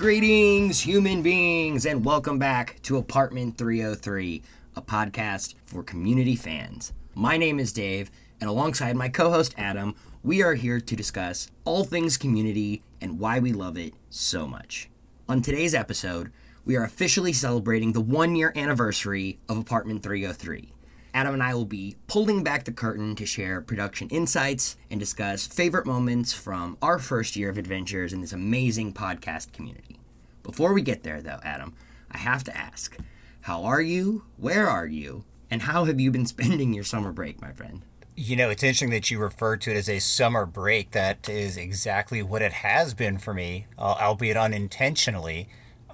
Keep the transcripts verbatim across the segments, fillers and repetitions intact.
Greetings, human beings, and welcome back to Apartment three oh three, a podcast for community fans. My name is Dave, and alongside my co-host Adam, we are here to discuss all things community and why we love it so much. On today's episode, we are officially celebrating the one-year anniversary of Apartment three oh three. Adam and I will be pulling back the curtain to share production insights and discuss favorite moments from our first year of adventures in this amazing podcast community. Before we get there, though, Adam, I have to ask, how are you, where are you, and how have you been spending your summer break, my friend? You know, it's interesting that you refer to it as a summer break. That is exactly what it has been for me, uh, albeit unintentionally.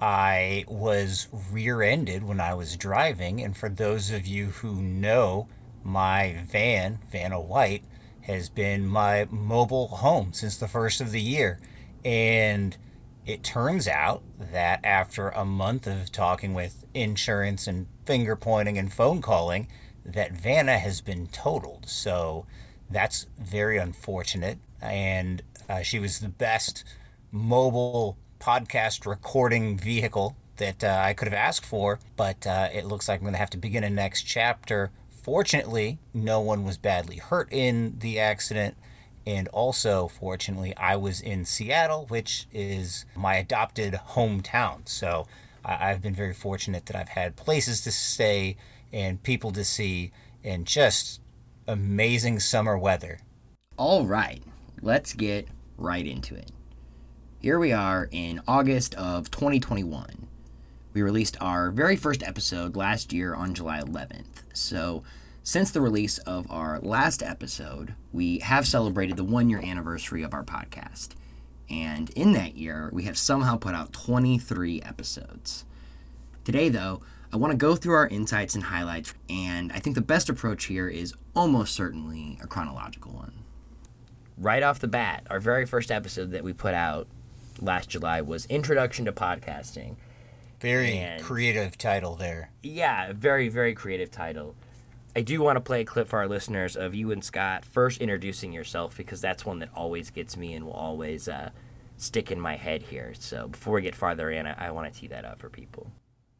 I was rear-ended when I was driving, and for those of you who know, my van, Vanna White, has been my mobile home since the first of the year. And it turns out that after a month of talking with insurance and finger-pointing and phone calling, that Vanna has been totaled. So that's very unfortunate, and uh, she was the best mobile podcast recording vehicle that uh, I could have asked for, but uh, it looks like I'm going to have to begin a next chapter. Fortunately, no one was badly hurt in the accident, and also, fortunately, I was in Seattle, which is my adopted hometown, so I- I've been very fortunate that I've had places to stay and people to see and just amazing summer weather. All right, let's get right into it. Here we are in August of twenty twenty-one. We released our very first episode last year on July eleventh. So, since the release of our last episode, we have celebrated the one-year anniversary of our podcast. And in that year, we have somehow put out twenty-three episodes. Today, though, I want to go through our insights and highlights, and I think the best approach here is almost certainly a chronological one. Right off the bat, our very first episode that we put out last July was Introduction to Podcasting. Very and, creative title there. Yeah, very, very creative title. I do want to play a clip for our listeners of you and Scott first introducing yourself, because that's one that always gets me and will always uh, stick in my head here. So before we get farther in, I, I want to tee that up for people.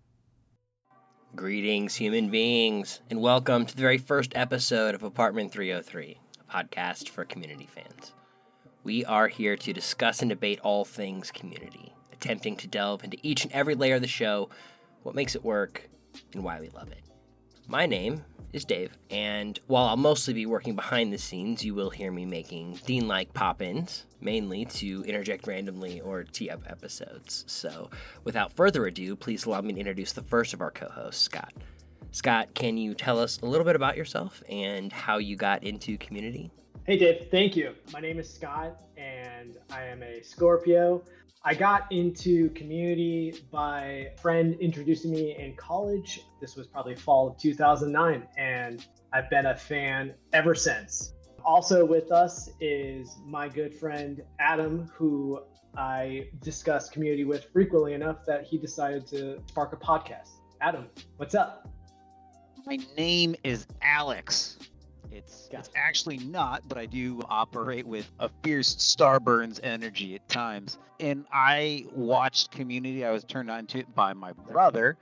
Greetings, human beings, and welcome to the very first episode of Apartment three oh three, a podcast for community fans. We are here to discuss and debate all things community, attempting to delve into each and every layer of the show, what makes it work, and why we love it. My name is Dave, and while I'll mostly be working behind the scenes, you will hear me making Dean-like pop-ins, mainly to interject randomly or tee up episodes. So, without further ado, please allow me to introduce the first of our co-hosts, Scott. Scott, can you tell us a little bit about yourself and how you got into community? Hey Dave, thank you. My name is Scott, and I am a Scorpio. I got into community by a friend introducing me in college. This was probably fall of two thousand nine, and I've been a fan ever since. Also with us is my good friend Adam, who I discuss community with frequently enough that he decided to spark a podcast. Adam, what's up? My name is Alex. It's, Gotcha. it's actually not, but I do operate with a fierce Starburns energy at times. And I watched Community. I was turned on to it by my brother.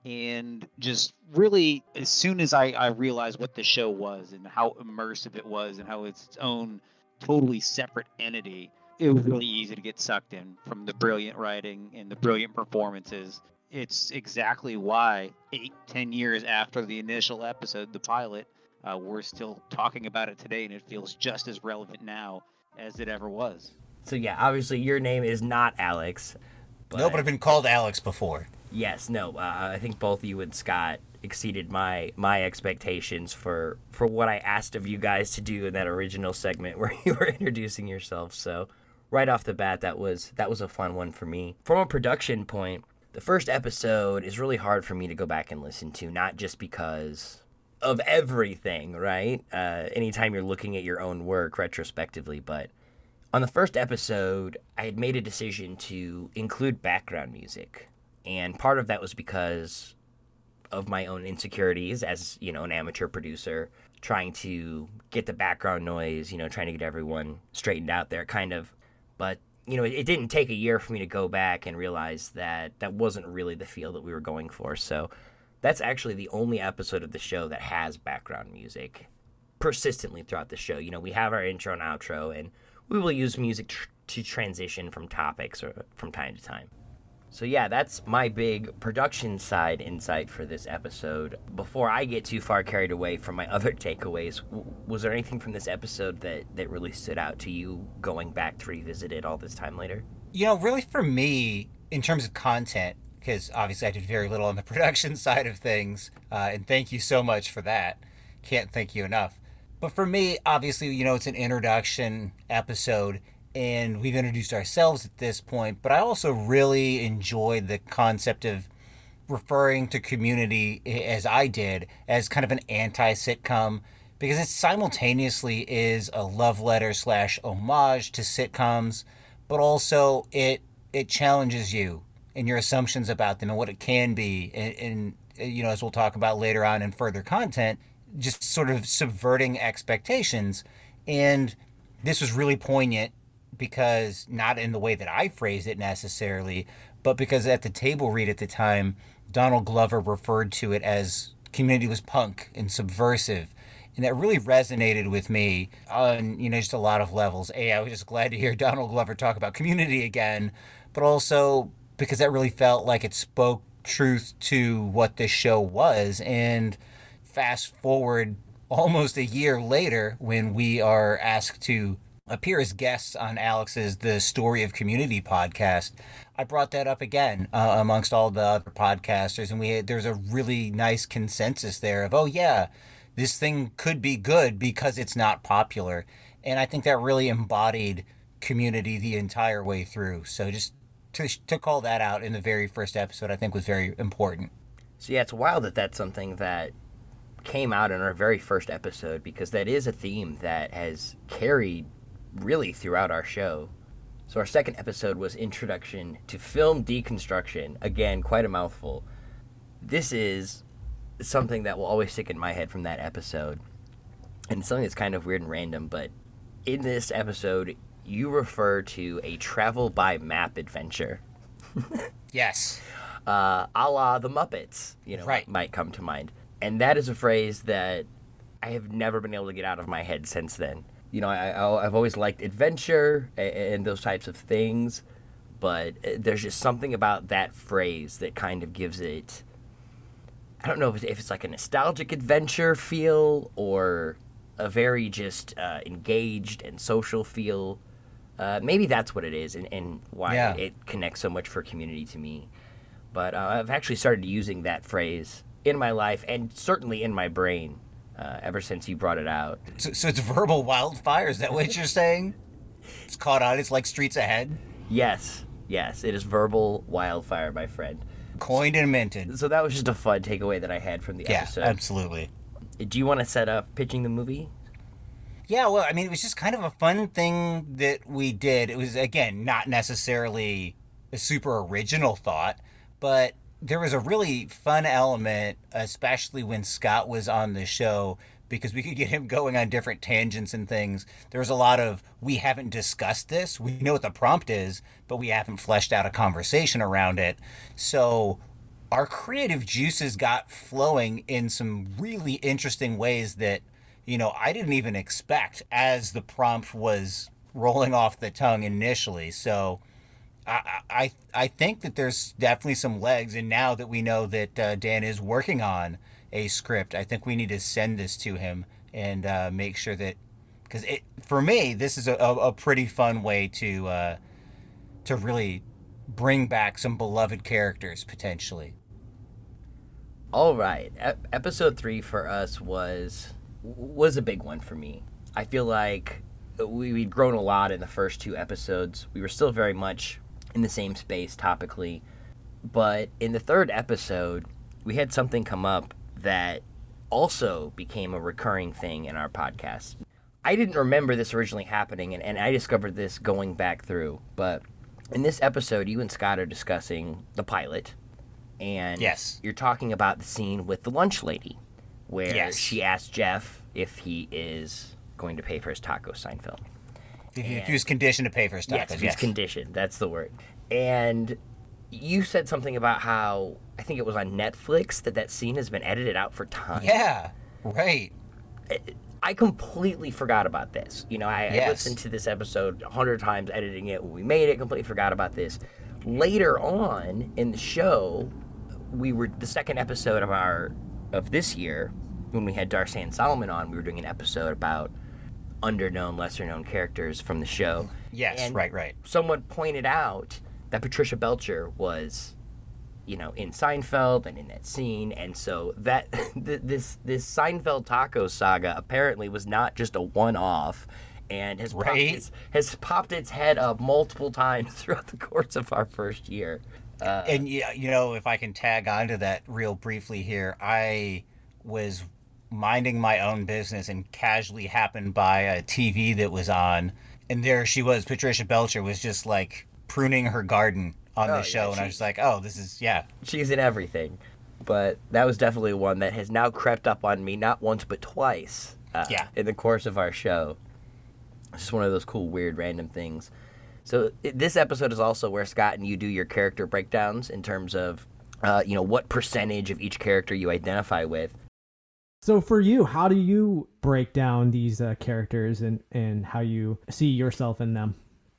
And just really, as soon as I, I realized what the show was and how immersive it was and how it's its own totally separate entity, it was really easy to get sucked in from the brilliant writing and the brilliant performances. It's exactly why eight, ten years after the initial episode, the pilot, Uh, we're still talking about it today, and it feels just as relevant now as it ever was. So yeah, obviously your name is not Alex. But No, but I've been called Alex before. Yes, no, uh, I think both you and Scott exceeded my my expectations for, for what I asked of you guys to do in that original segment where you were introducing yourself. So right off the bat, that was that was a fun one for me. From a production point, the first episode is really hard for me to go back and listen to, not just because of everything, right? Uh, anytime you're looking at your own work retrospectively, but on the first episode, I had made a decision to include background music, and part of that was because of my own insecurities as, you know, an amateur producer, trying to get the background noise, you know, trying to get everyone straightened out there, kind of. But you know, it, it didn't take a year for me to go back and realize that that wasn't really the feel that we were going for. So that's actually the only episode of the show that has background music persistently throughout the show. You know, we have our intro and outro, and we will use music tr- to transition from topics or from time to time. So yeah, that's my big production side insight for this episode. Before I get too far carried away from my other takeaways, w- was there anything from this episode that, that really stood out to you going back to revisit it all this time later? You know, really for me, in terms of content, because obviously I did very little on the production side of things, uh, and thank you so much for that. Can't thank you enough. But for me, obviously, you know, it's an introduction episode, and we've introduced ourselves at this point, but I also really enjoyed the concept of referring to Community, as I did, as kind of an anti-sitcom, because it simultaneously is a love letter slash homage to sitcoms, but also it it challenges you and your assumptions about them and what it can be, and, and you know, as we'll talk about later on in further content, just sort of subverting expectations. And this was really poignant because, not in the way that I phrased it necessarily, but because at the table read at the time, Donald Glover referred to it as Community was punk and subversive. And that really resonated with me on, you know, just a lot of levels. A, I was just glad to hear Donald Glover talk about Community again, but also because that really felt like it spoke truth to what this show was. And fast forward almost a year later, when we are asked to appear as guests on Alex's The Story of Community podcast, I brought that up again uh, amongst all the other podcasters, and we had, there's a really nice consensus there of, oh yeah, this thing could be good because it's not popular. And I think that really embodied Community the entire way through. So just to, to call that out in the very first episode, I think was very important. So yeah, it's wild that that's something that came out in our very first episode, because that is a theme that has carried really throughout our show. So our second episode was Introduction to Film Deconstruction. Again, quite a mouthful. This is something that will always stick in my head from that episode, and it's something that's kind of weird and random, but in this episode, you refer to a travel by map adventure. Yes. Uh, a la the Muppets, you know, right. might come to mind. And that is a phrase that I have never been able to get out of my head since then. You know, I, I, I've always liked adventure and, and those types of things, but there's just something about that phrase that kind of gives it, I don't know if it's, if it's like a nostalgic adventure feel or a very just uh, engaged and social feel. Uh, maybe that's what it is, and, and why yeah. it connects so much for Community to me. But uh, I've actually started using that phrase in my life, and certainly in my brain, uh, ever since you brought it out. So, so it's verbal wildfire, is that what you're saying? It's caught on, it's like Streets Ahead? Yes, yes, it is verbal wildfire, my friend. Coined and minted. So that was just a fun takeaway that I had from the yeah, episode. Absolutely. Do you want to set up pitching the movie? Yeah, well, I mean, it was just kind of a fun thing that we did. It was, again, not necessarily a super original thought, but there was a really fun element, especially when Scott was on the show, because we could get him going on different tangents and things. There was a lot of, we haven't discussed this. We know what the prompt is, but we haven't fleshed out a conversation around it. So our creative juices got flowing in some really interesting ways that, you know, I didn't even expect as the prompt was rolling off the tongue initially. So I, I I think that there's definitely some legs, and now that we know that uh, Dan is working on a script, I think we need to send this to him and uh, make sure that, because it for me this is a, a, a pretty fun way to uh, to really bring back some beloved characters potentially. All right, e- episode three for us was was a big one for me. I feel like we, we'd grown a lot in the first two episodes. We were still very much in the same space topically, but in the third episode we had something come up that also became a recurring thing in our podcast. I didn't remember this originally happening, and, and I discovered this going back through, but in this episode you and Scott are discussing the pilot, and yes. you're talking about the scene with the lunch lady where yes. she asked Jeff if he is going to pay for his taco Seinfeld. If he, if And- he was conditioned to pay for his tacos, Yes, yes. he's conditioned. That's the word. And you said something about how I think it was on Netflix that that scene has been edited out for time. Yeah, right. I completely forgot about this. You know, I, I Yes. listened to this episode a hundred times, editing it when we made it. Completely forgot about this. Later on in the show, we were the second episode of our of this year when we had Darsan Solomon on. We were doing an episode about underknown, lesser-known characters from the show. Yes, And right, right. Someone pointed out that Patricia Belcher was, you know, in Seinfeld and in that scene, and so that th- this this Seinfeld taco saga apparently was not just a one-off, and has popped Right. its, has popped its head up multiple times throughout the course of our first year. Uh, And yeah, you know, if I can tag onto that real briefly here, I was minding my own business and casually happened by a T V that was on, and there she was. Patricia Belcher was just like pruning her garden on Oh, the yeah, show, and I she- was like, oh, this is yeah. she's in everything, but that was definitely one that has now crept up on me not once but twice. Uh, Yeah. In the course of our show, it's just one of those cool, weird, random things. So it, this episode is also where Scott and you do your character breakdowns in terms of, uh, you know, what percentage of each character you identify with. So for you, how do you break down these uh, characters and, and how you see yourself in them?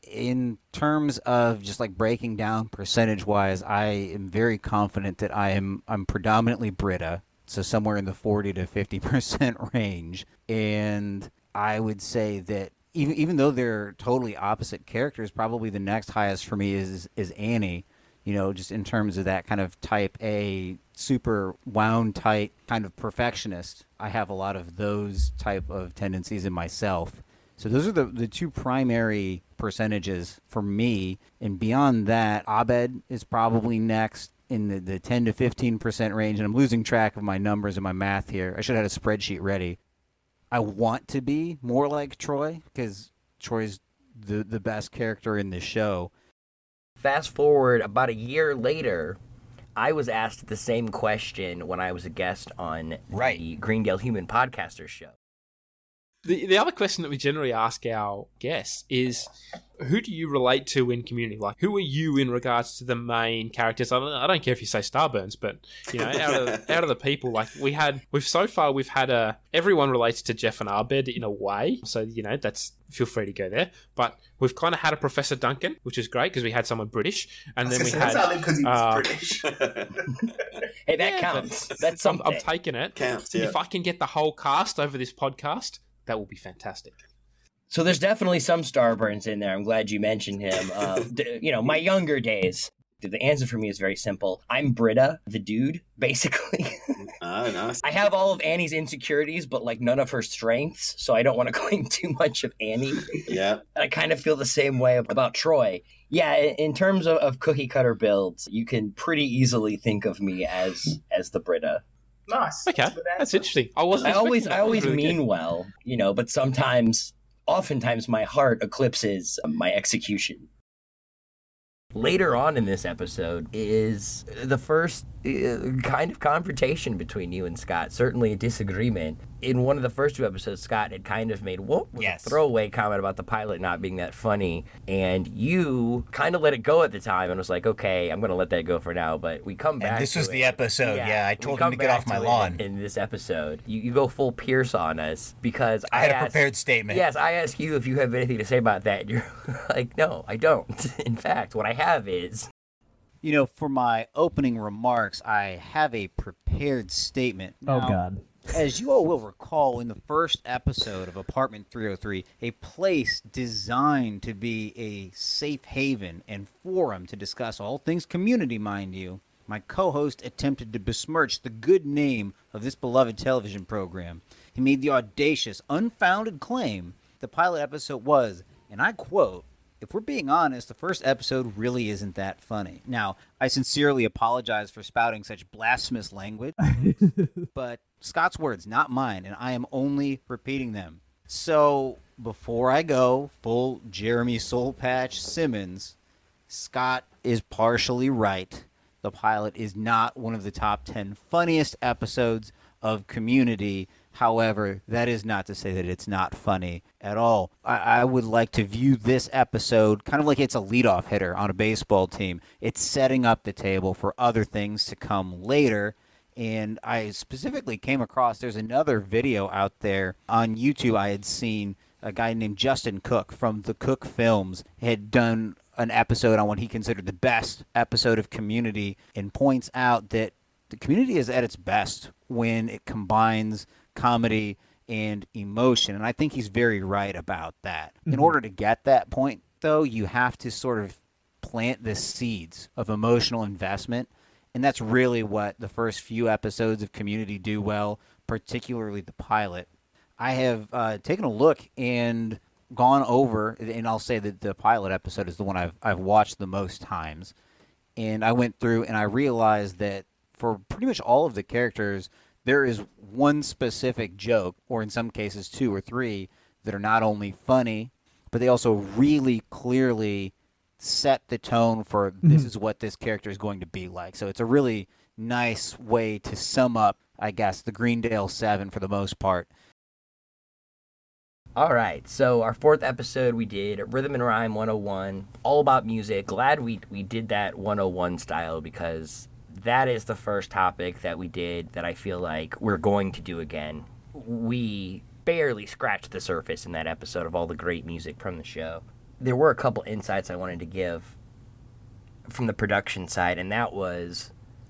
In terms of just like breaking down percentage wise, I am very confident that I am I'm predominantly Brita, so somewhere in the forty to fifty percent range. And I would say that even even though they're totally opposite characters, probably the next highest for me is is Annie. You know, just in terms of that kind of type A, super wound tight kind of perfectionist. I have a lot of those type of tendencies in myself. So those are the, the two primary percentages for me. And beyond that, Abed is probably next in the, the ten to fifteen percent range. And I'm losing track of my numbers and my math here. I should have had a spreadsheet ready. I want to be more like Troy because Troy's the, the best character in this show. Fast forward about a year later, I was asked the same question when I was a guest on Right. the Greendale Human Podcasters show. The the other question that we generally ask our guests is, who do you relate to in Community? Like, who are you in regards to the main characters? I don't, I don't care if you say Starburns, but you know, out of out of the people, like we had, we've so far we've had a everyone relates to Jeff and Abed in a way. So you know, that's feel free to go there. But we've kind of had a Professor Duncan, which is great because we had someone British, and then we had because he was uh, British. Hey, that Yeah, counts. but That's I'm, something. I'm taking it. Counts, yeah. If I can get the whole cast over this podcast, that will be fantastic. So there's definitely some Starburns in there. I'm glad you mentioned him. Uh, d- you know, my younger days. The answer for me is very simple. I'm Britta, the dude, basically. Oh, nice. I have all of Annie's insecurities, but like none of her strengths, so I don't want to claim too much of Annie. Yeah. I kind of feel the same way about Troy. Yeah, in in terms of, of cookie cutter builds, you can pretty easily think of me as as the Britta. Nice. Okay, that's interesting. I wasn't. I always expecting that. I That was always really mean good. well, you know, but sometimes, oftentimes, my heart eclipses my execution. Later on in this episode is the first uh, kind of confrontation between you and Scott, certainly a disagreement. In one of the first two episodes, Scott had kind of made what was Yes. a throwaway comment about the pilot not being that funny, and you kind of let it go at the time and was like, okay, I'm going to let that go for now, but we come back And this to was it. the episode. Yeah, I we told him come to get back off my it lawn. In this episode, you, you go full Pierce on us because I had a asked- prepared statement. Yes, I ask you if you have anything to say about that. And you're like, no, I don't. In fact, what I have is. You know, for my opening remarks, I have a prepared statement. Oh, Now, God. As you all will recall, in the first episode of Apartment three oh three, a place designed to be a safe haven and forum to discuss all things community, mind you, my co-host attempted to besmirch the good name of this beloved television program. He made the audacious, unfounded claim the pilot episode was, and I quote, "If we're being honest, the first episode really isn't that funny." Now, I sincerely apologize for spouting such blasphemous language, but Scott's words, not mine, and I am only repeating them. So, before I go full Jeremy Soulpatch Simmons, Scott is partially right. The pilot is not one of the top ten funniest episodes of Community. However, that is not to say that it's not funny at all. I, I would like to view this episode kind of like it's a leadoff hitter on a baseball team. It's setting up the table for other things to come later. And I specifically came across, there's another video out there on YouTube I had seen. A guy named Justin Cook from the Cook Films had done an episode on what he considered the best episode of Community, and points out that the Community is at its best when it combines comedy and emotion. And I think he's very right about that. Mm-hmm. In order to get that point, though, you have to sort of plant the seeds of emotional investment. And that's really what the first few episodes of Community do well, particularly the pilot. I have uh, taken a look and gone over, and I'll say that the pilot episode is the one I've I've watched the most times. And I went through and I realized that for pretty much all of the characters, there is one specific joke, or in some cases two or three, that are not only funny, but they also really clearly set the tone for this mm-hmm. is what this character is going to be like. So it's a really nice way to sum up, I guess, the Greendale Seven for the most part. All right, so our fourth episode we did Rhythm and Rhyme one oh one, all about music. Glad we we did that one oh one style, because that is the first topic that we did that I feel like we're going to do again. We barely scratched the surface in that episode of all the great music from the show. There were a couple insights I wanted to give from the production side, and that was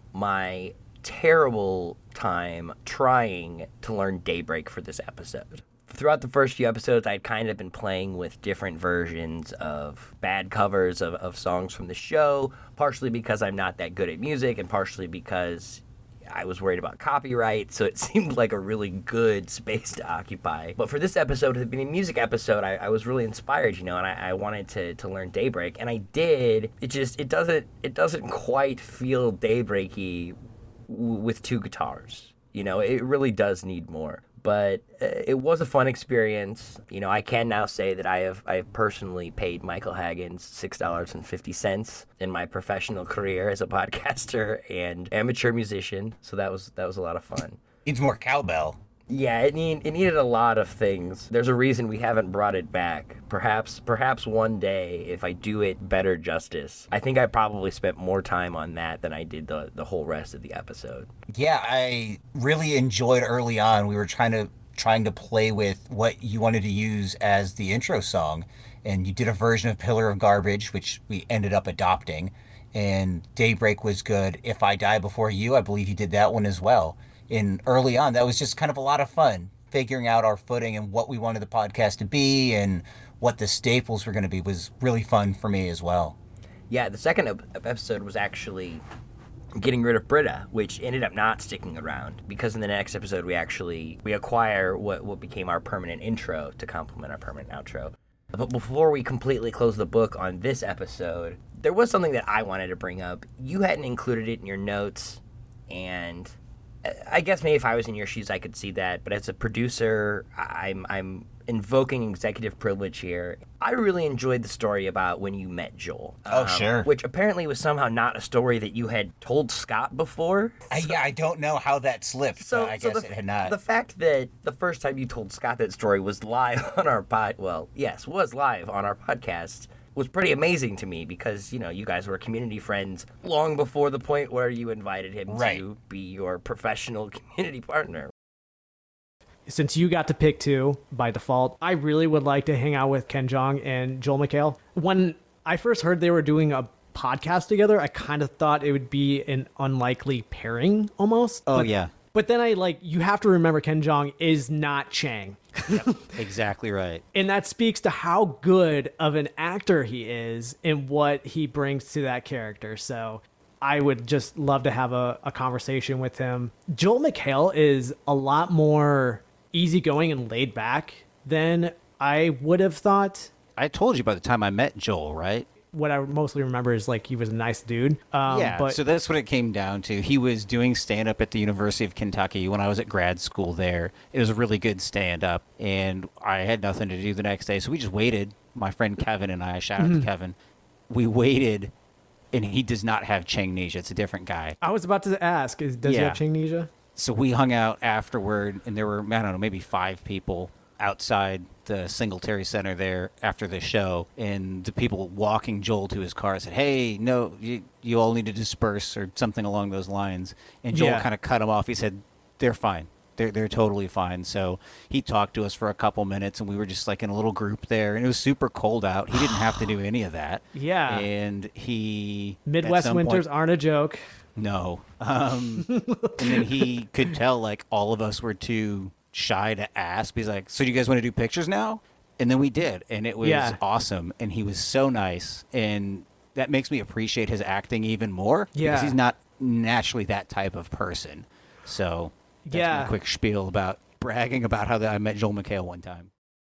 my terrible time trying to learn Daybreak for this episode. Throughout the first few episodes, I'd kind of been playing with different versions of bad covers of, of songs from the show, partially because I'm not that good at music, and partially because I was worried about copyright, so it seemed like a really good space to occupy. But for this episode, it being a music episode, I, I was really inspired, you know, and I, I wanted to, to learn Daybreak, and I did. It just, it doesn't, it doesn't quite feel Daybreaky w- with two guitars. You know, it really does need more. But uh, it was a fun experience. You know, I can now say that I have I have personally paid Michael Haggins six dollars and fifty cents in my professional career as a podcaster and amateur musician. So that was that was a lot of fun. Needs more cowbell. Yeah, it need it needed a lot of things. There's a reason we haven't brought it back. Perhaps perhaps one day, if I do it better justice. I think I probably spent more time on that than I did the the whole rest of the episode. Yeah, I really enjoyed early on. We were trying to trying to play with what you wanted to use as the intro song, and you did a version of Pillar of Garbage, which we ended up adopting. And Daybreak was good. If I Die Before You, I believe you did that one as well. And early on, that was just kind of a lot of fun, figuring out our footing and what we wanted the podcast to be and what the staples were going to be was really fun for me as well. Yeah, the second episode was actually getting rid of Britta, which ended up not sticking around, because in the next episode we actually we acquire what, what became our permanent intro to complement our permanent outro. But before we completely close the book on this episode, there was something that I wanted to bring up. You hadn't included it in your notes, and I guess maybe if I was in your shoes, I could see that. But as a producer, I'm I'm invoking executive privilege here. I really enjoyed the story about when you met Joel. Oh, um, sure. Which apparently was somehow not a story that you had told Scott before. I, yeah, I don't know how that slipped. So I so guess the, it had not. The fact that the first time you told Scott that story was live on our pod, well, yes, was live on our podcast, was pretty amazing to me, because, you know, you guys were community friends long before the point where you invited him right. to be your professional community partner. Since you got to pick two by default, I really would like to hang out with Ken Jeong and Joel McHale. When I first heard they were doing a podcast together, I kind of thought it would be an unlikely pairing almost. Oh, but, yeah. But then I, like, you have to remember Ken Jeong is not Chang. Yep, exactly right. And that speaks to how good of an actor he is and what he brings to that character. So I would just love to have a, a conversation with him. Joel McHale is a lot more easygoing and laid back than I would have thought. I told you by the time I met Joel, right? What I mostly remember is, like, he was a nice dude. Um, yeah, but so that's what it came down to. He was doing stand-up at the University of Kentucky when I was at grad school there. It was a really good stand-up, and I had nothing to do the next day, so we just waited. My friend Kevin and I, shout out Mm-hmm. to Kevin, we waited, and he does not have Changnesia. It's a different guy. I was about to ask, is, does he Yeah. have Changnesia? So we hung out afterward, and there were, I don't know, maybe five people outside the Singletary Center there after the show, and the people walking Joel to his car said, hey, no, you, you all need to disperse or something along those lines. And Joel Yeah. kind of cut him off. He said, they're fine. They're, they're totally fine. So he talked to us for a couple minutes, and we were just like in a little group there, and it was super cold out. He didn't have to do any of that. Yeah. And he... at Midwest some winters point- aren't a joke. No. Um, and then he could tell, like, all of us were too shy to ask. He's like, so do you guys want to do pictures now? And then we did, and it was Yeah. awesome. And he was so nice, and that makes me appreciate his acting even more. Yeah. Because he's not naturally that type of person. So that's Yeah. my quick spiel about bragging about how I met Joel McHale one time.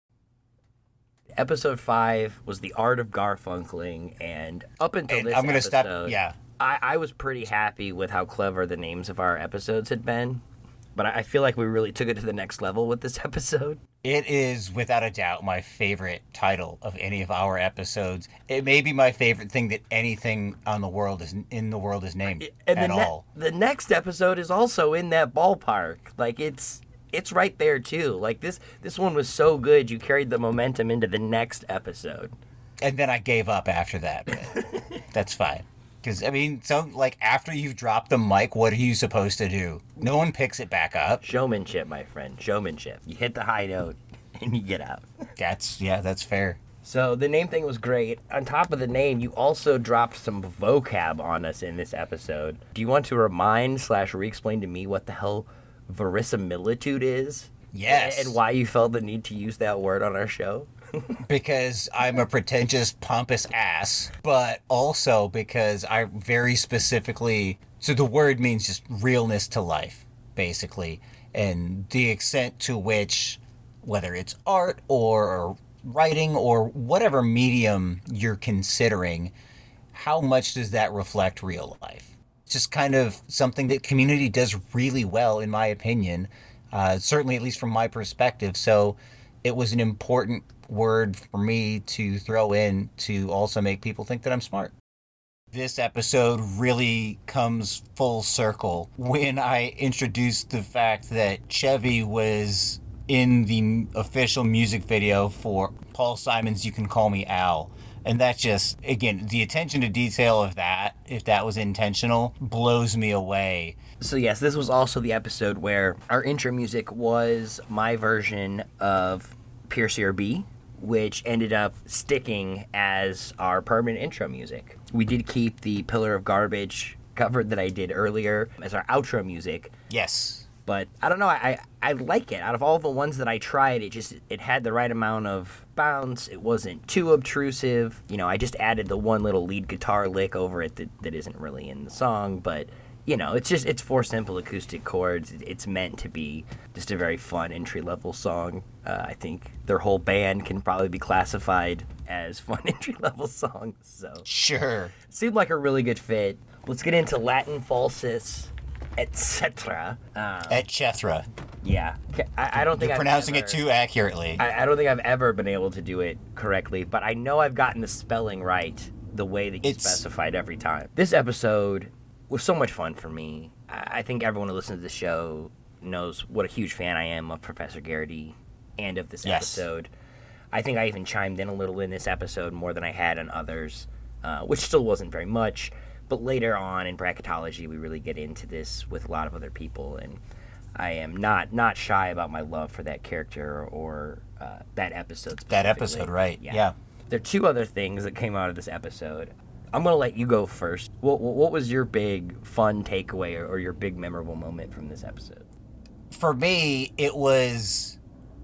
Episode five was the art of Garfunkling, and up until And this I'm gonna episode, stop. Yeah. I, I was pretty happy with how clever the names of our episodes had been, but I I feel like we really took it to the next level with this episode. It is without a doubt my favorite title of any of our episodes. It may be my favorite thing that anything on the world is in the world is named And at the, ne- all. the next episode is also in that ballpark. Like it's it's right there too. Like this this one was so good, you carried the momentum into the next episode. And then I gave up after that. But that's fine. Because, I mean, so, like, after you've dropped the mic, what are you supposed to do? No one picks it back up. Showmanship, my friend. Showmanship. You hit the high note and you get out. That's, yeah, that's fair. So the name thing was great. On top of the name, you also dropped some vocab on us in this episode. Do you want to remind slash re-explain to me what the hell verisimilitude is? Yes. And why you felt the need to use that word on our show? Because I'm a pretentious, pompous ass, but also because I very specifically... So the word means just realness to life, basically. And the extent to which, whether it's art or writing or whatever medium you're considering, how much does that reflect real life? It's just kind of something that Community does really well, in my opinion, uh, certainly at least from my perspective. So it was an important word for me to throw in to also make people think that I'm smart. This episode really comes full circle when I introduced the fact that Chevy was in the official music video for Paul Simon's You Can Call Me Al. And that just, again, the attention to detail of that, if that was intentional, blows me away. So yes, this was also the episode where our intro music was my version of Pierce Your B, which ended up sticking as our permanent intro music. We did keep the Pillar of Garbage cover that I did earlier as our outro music, Yes. but I don't know, I, I I like it. Out of all the ones that I tried, it just it had the right amount of bounce. It wasn't too obtrusive. You know, I just added the one little lead guitar lick over it that, that isn't really in the song, but you know, it's just it's four simple acoustic chords. It's meant to be just a very fun entry level song. Uh, I think their whole band can probably be classified as fun entry level songs. So Sure. seemed like a really good fit. Let's get into Latin falsus, et cetera. Um, Et cetera. yeah, I, I don't think You're I've pronouncing ever- it too accurately. I, I don't think I've ever been able to do it correctly, but I know I've gotten the spelling right the way that you It's- specified every time. This episode was so much fun for me. I, I think everyone who listens to the show knows what a huge fan I am of Professor Garrity and of this Yes. episode. I think I even chimed in a little in this episode more than I had in others, uh, which still wasn't very much. But later on in bracketology, we really get into this with a lot of other people, and I am not not shy about my love for that character or uh, that episode specifically. That episode, right. Yeah. There are two other things that came out of this episode. I'm going to let you go first. What, what was your big fun takeaway or, or your big memorable moment from this episode? For me, it was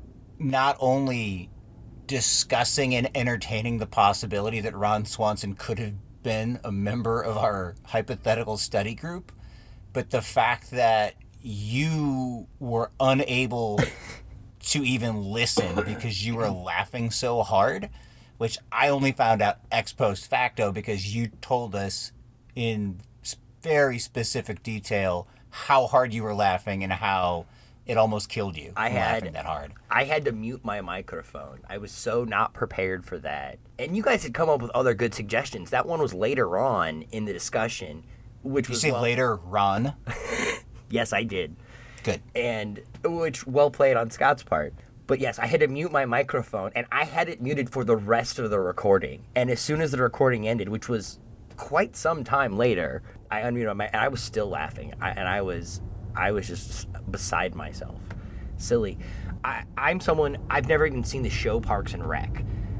not only discussing and entertaining the possibility that Ron Swanson could have been a member of our hypothetical study group, but the fact that you were unable to even listen because you were laughing so hard, which I only found out ex post facto because you told us in very specific detail how hard you were laughing and how it almost killed you I from had- laughing that hard. I had to mute my microphone. I was so not prepared for that. And you guys had come up with other good suggestions. That one was later on in the discussion, which You was say well- later, Ron. Yes, I did. Good. And which well played on Scott's part. But yes, I had to mute my microphone, and I had it muted for the rest of the recording. And as soon as the recording ended, which was quite some time later, I unmuted my, and I was still laughing, I, and I was, I was just beside myself, silly. I, I'm someone I've never even seen the show Parks and Rec,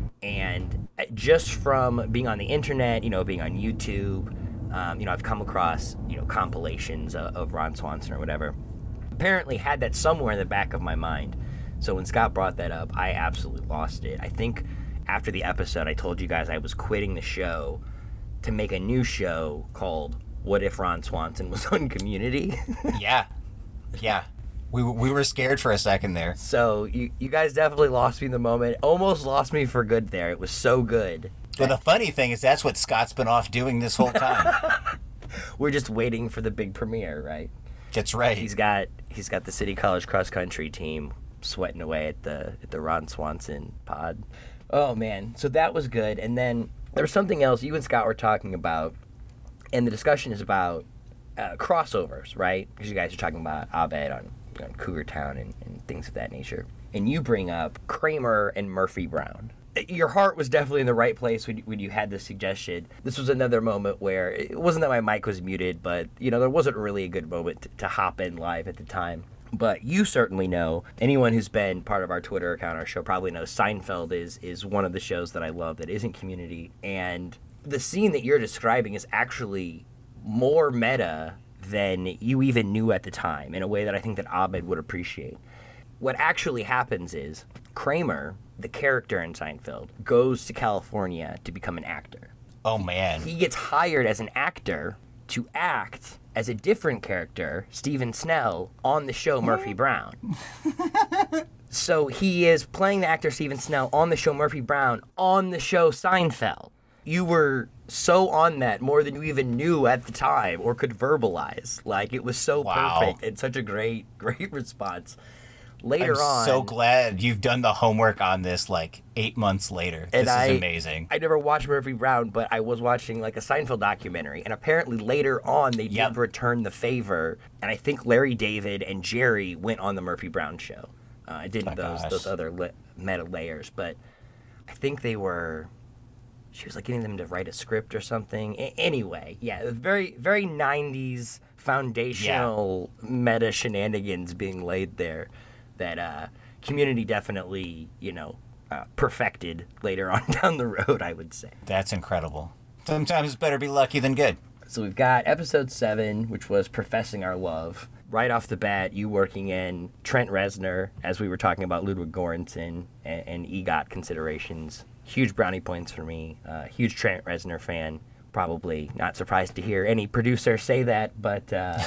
and just from being on the internet, you know, being on YouTube, um, you know, I've come across, you know, compilations of, of Ron Swanson or whatever. Apparently, had that somewhere in the back of my mind. So when Scott brought that up, I absolutely lost it. I think after the episode, I told you guys I was quitting the show to make a new show called What If Ron Swanson Was on Community? Yeah. Yeah. We, we were scared for a second there. So you, you guys definitely lost me in the moment. Almost lost me for good there. It was so good. But the funny thing is that's what Scott's been off doing this whole time. We're just waiting for the big premiere, right? That's right. He's got he's got the City College cross country team sweating away at the at the Ron Swanson pod. Oh man, so that was good. And then there was something else you and Scott were talking about, and the discussion is about uh, crossovers, right? Because you guys are talking about Abed on, on Cougar Town and, and things of that nature. And you bring up Kramer and Murphy Brown. Your heart was definitely in the right place when you, when you had this suggestion. This was another moment where it wasn't that my mic was muted, but you know there wasn't really a good moment to, to hop in live at the time. But you certainly know, anyone who's been part of our Twitter account, our show, probably knows Seinfeld is is one of the shows that I love that isn't Community. And the scene that you're describing is actually more meta than you even knew at the time, in a way that I think that Abed would appreciate. What actually happens is Kramer, the character in Seinfeld, goes to California to become an actor. Oh, man. He gets hired as an actor to act as a different character, Stephen Snell, on the show Murphy Brown. So he is playing the actor Stephen Snell on the show Murphy Brown on the show Seinfeld. You were so on that more than you even knew at the time or could verbalize. Like, it was so Wow. perfect and such a great, great response. Later I'm on, so glad you've done the homework on this like eight months later. And This I- is amazing. I never watched Murphy Brown, but I was watching like a Seinfeld documentary, and apparently later on they Yep. did return the favor, and I think Larry David and Jerry went on the Murphy Brown show. Uh, I did My those gosh. those other li- meta layers, but I think they were. She was like getting them to write a script or something. A- anyway, yeah, it was very very nineties foundational meta shenanigans being laid there that uh, Community definitely, you know, uh, perfected later on down the road, I would say. That's incredible. Sometimes it's better be lucky than good. So we've got episode seven, which was Professing Our Love. Right off the bat, you working in Trent Reznor, as we were talking about Ludwig Göransson and, and EGOT considerations. Huge brownie points for me. Uh, huge Trent Reznor fan. Probably not surprised to hear any producer say that, but uh,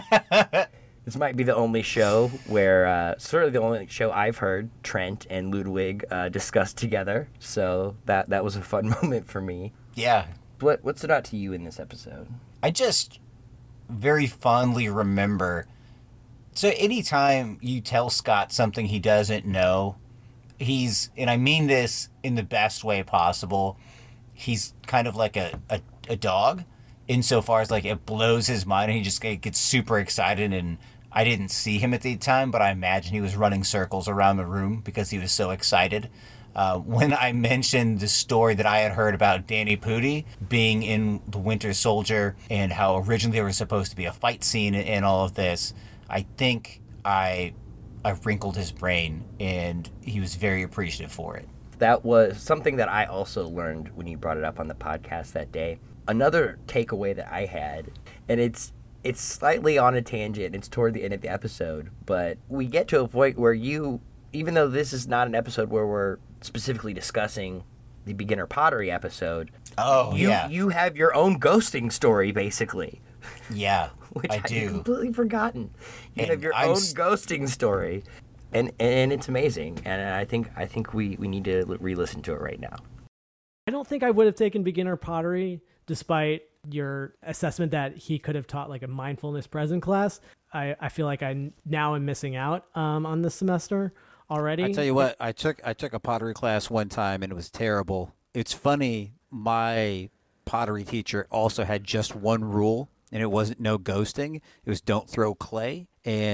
this might be the only show where, uh, sort of the only show I've heard Trent and Ludwig uh, discuss together. So that that was a fun moment for me. Yeah. What what stood out to you in this episode? I just very fondly remember. So anytime you tell Scott something he doesn't know, he's, and I mean this in the best way possible, he's kind of like a, a, a dog insofar as like it blows his mind and he just gets super excited. And I didn't see him at the time, but I imagine he was running circles around the room because he was so excited. Uh, when I mentioned the story that I had heard about Danny Pudi being in The Winter Soldier and how originally there was supposed to be a fight scene in all of this, I think I I wrinkled his brain and he was very appreciative for it. That was something that I also learned when you brought it up on the podcast that day. Another takeaway that I had, and it's it's slightly on a tangent, it's toward the end of the episode, but we get to a point where you, even though this is not an episode where we're specifically discussing the beginner pottery episode, Oh, you, yeah. you have your own ghosting story, basically. Yeah, Which I I had do. completely forgotten. You And have your I'm own s- ghosting story, and and it's amazing. And I think I think we, we need to re-listen to it right now. I don't think I would have taken beginner pottery despite your assessment that he could have taught like a mindfulness present class. I, I feel like I now am missing out um, on this semester already. I tell you what, I took I took a pottery class one time and it was terrible. It's funny, my pottery teacher also had just one rule, and it wasn't no ghosting. It was don't throw clay. And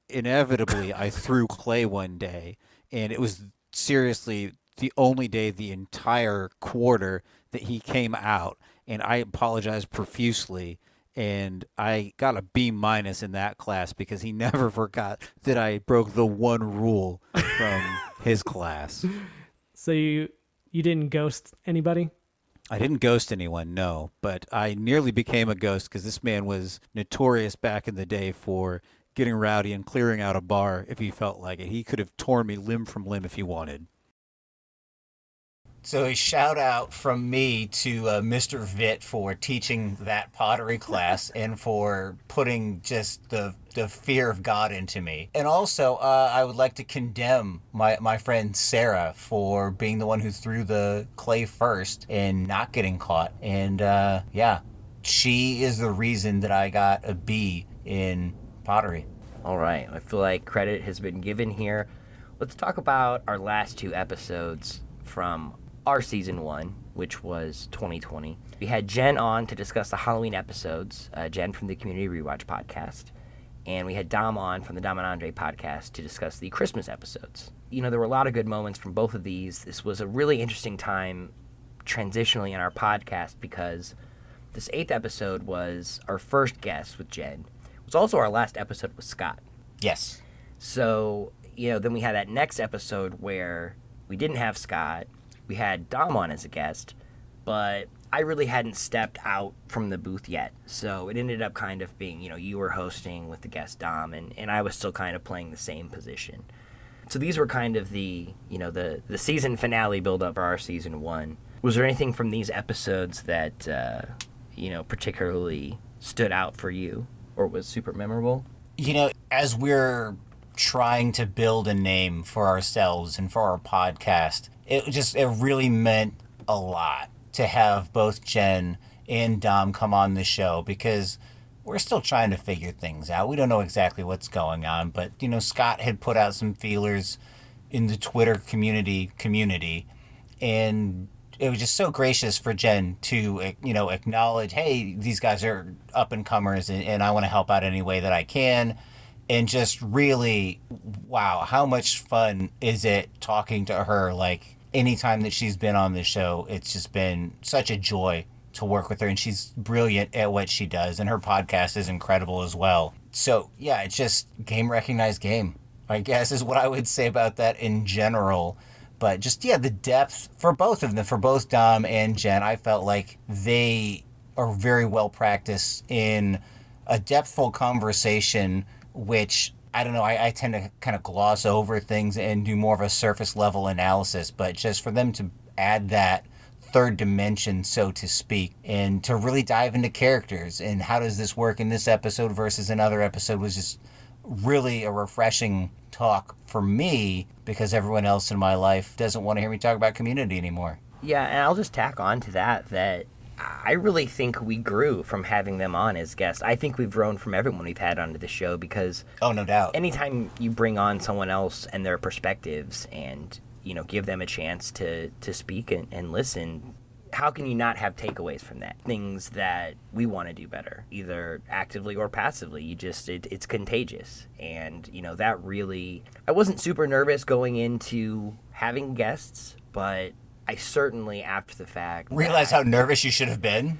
inevitably I threw clay one day, and it was seriously the only day the entire quarter that he came out, and I apologized profusely, and I got a B minus in that class because he never forgot that I broke the one rule from his class. So you you didn't ghost anybody? I didn't ghost anyone, no, but I nearly became a ghost because this man was notorious back in the day for getting rowdy and clearing out a bar if he felt like it. He could have torn me limb from limb if he wanted. So a shout out from me to uh, Mister Vitt for teaching that pottery class and for putting just the the fear of God into me. And also, uh, I would like to condemn my, my friend Sarah for being the one who threw the clay first and not getting caught. And uh, yeah, she is the reason that I got a B in pottery. All right, I feel like credit has been given here. Let's talk about our last two episodes from our season one, which was twenty twenty. We had Jen on to discuss the Halloween episodes, uh, Jen from the Community Rewatch podcast, and we had Dom on from the Dom and Andre podcast to discuss the Christmas episodes. You know, there were a lot of good moments from both of these. This was a really interesting time transitionally in our podcast because this eighth episode was our first guest with Jen. It was also our last episode with Scott. Yes. So, you know, then we had that next episode where we didn't have Scott. We had Dom on as a guest, but I really hadn't stepped out from the booth yet. So it ended up kind of being, you know, you were hosting with the guest Dom, and, and I was still kind of playing the same position. So these were kind of the, you know, the, the season finale build-up for our season one. Was there anything from these episodes that, uh, you know, particularly stood out for you or was super memorable? You know, as we're trying to build a name for ourselves and for our podcast, it just, it really meant a lot to have both Jen and Dom come on the show because we're still trying to figure things out. We don't know exactly what's going on, but, you know, Scott had put out some feelers in the Twitter community community, and it was just so gracious for Jen to, you know, acknowledge, hey, these guys are up-and-comers, and, and I want to help out any way that I can. And just really, wow, how much fun is it talking to her? Like, anytime that she's been on the show, it's just been such a joy to work with her. And she's brilliant at what she does. And her podcast is incredible as well. So, yeah, it's just game recognized game, I guess, is what I would say about that in general. But just, yeah, the depth for both of them, for both Dom and Jen, I felt like they are very well practiced in a depthful conversation, which, I don't know, I, I tend to kind of gloss over things and do more of a surface level analysis, but just for them to add that third dimension, so to speak, and to really dive into characters and how does this work in this episode versus another episode was just really a refreshing talk for me because everyone else in my life doesn't want to hear me talk about Community anymore. Yeah, and I'll just tack on to that that I really think we grew from having them on as guests. I think we've grown from everyone we've had onto the show because oh, no doubt. Anytime you bring on someone else and their perspectives and, you know, give them a chance to, to speak and, and listen, how can you not have takeaways from that? Things that we want to do better, either actively or passively. You just, it, it's contagious. And, you know, that really, I wasn't super nervous going into having guests, but I certainly, after the fact, realize how nervous you should have been.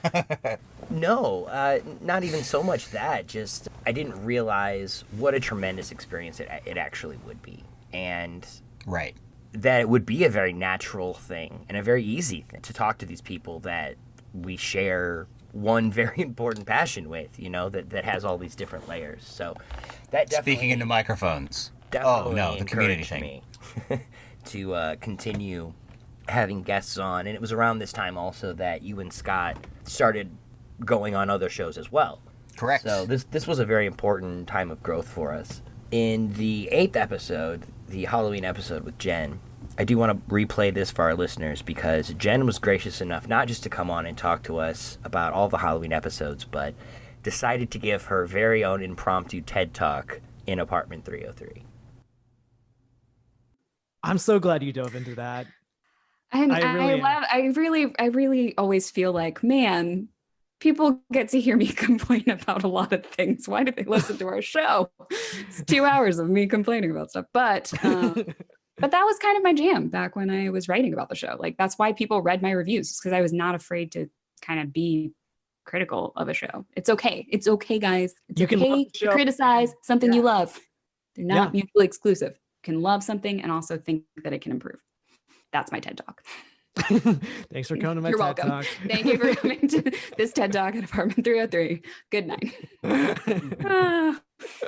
No, uh, not even so much that. Just I didn't realize what a tremendous experience it it actually would be, and right, that it would be a very natural thing and a very easy thing to talk to these people that we share one very important passion with. You know, that that has all these different layers. So that definitely, speaking into microphones. Definitely oh no, the community thing. Me to uh, continue having guests on, and it was around this time also that you and Scott started going on other shows as well. Correct. So this this was a very important time of growth for us. In the eighth episode, the Halloween episode with Jen, I do want to replay this for our listeners because Jen was gracious enough not just to come on and talk to us about all the Halloween episodes, but decided to give her very own impromptu TED Talk in Apartment three oh three. I'm so glad you dove into that. And I I, really I love, I really, I really always feel like, man, people get to hear me complain about a lot of things. Why do they listen to our show? It's two hours of me complaining about stuff. But um, but that was kind of my jam back when I was writing about the show. Like, that's why people read my reviews, because I was not afraid to kind of be critical of a show. It's okay. It's okay, guys. It's You can okay love the to show. criticize something you Yeah. love. They're not Yeah. mutually exclusive. You can love something and also think that it can improve. That's my TED Talk. Thanks for coming to my You're TED welcome. Talk. Thank you for coming to this TED Talk at Apartment three oh three. Good night. Ah.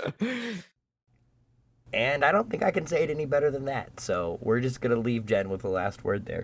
And I don't think I can say it any better than that, so we're just going to leave Jen with the last word there.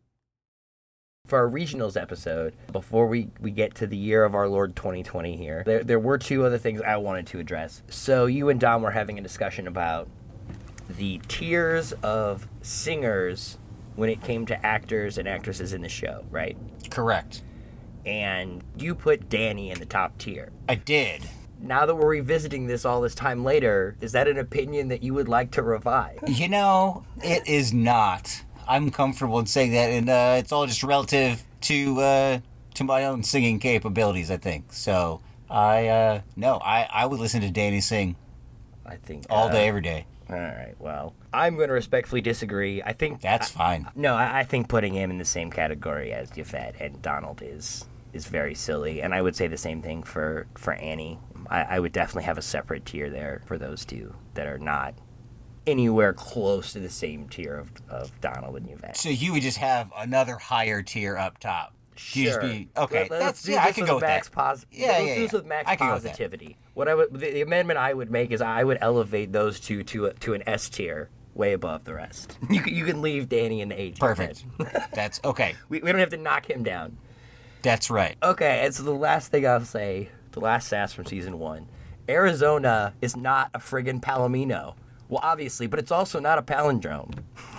For our regionals episode, before we, we get to the year of our Lord twenty twenty here, there, there were two other things I wanted to address. So you and Dom were having a discussion about the tiers of singers when it came to actors and actresses in the show, right? Correct. And you put Danny in the top tier. I did. Now that we're revisiting this all this time later, is that an opinion that you would like to revive? You know, it is not. I'm comfortable in saying that, and uh, it's all just relative to uh, to my own singing capabilities, I think. So, I, uh, no, I, I would listen to Danny sing I think all uh, day, every day. All right, well, I'm going to respectfully disagree. I think That's fine. No, I, I think putting him in the same category as Yvette and Donald is is very silly, and I would say the same thing for for Annie. I, I would definitely have a separate tier there for those two that are not anywhere close to the same tier of, of Donald and Yvette. So you would just have another higher tier up top. You just Sure. be, okay, Let- let's that's, do yeah, I this can with go with max that. Pos- Yeah, let's yeah, do this yeah. with max I can go with that. positivity. What I would, the, the amendment I would make is I would elevate those two to a, to an S tier, way above the rest. You can, you can leave Danny in the A tier. Perfect. That's, okay, we, we don't have to knock him down. that's right. Okay, and so the last thing I'll say, the last sass from season one, Arizona is not a friggin' Palomino. Well, obviously, but it's also not a palindrome.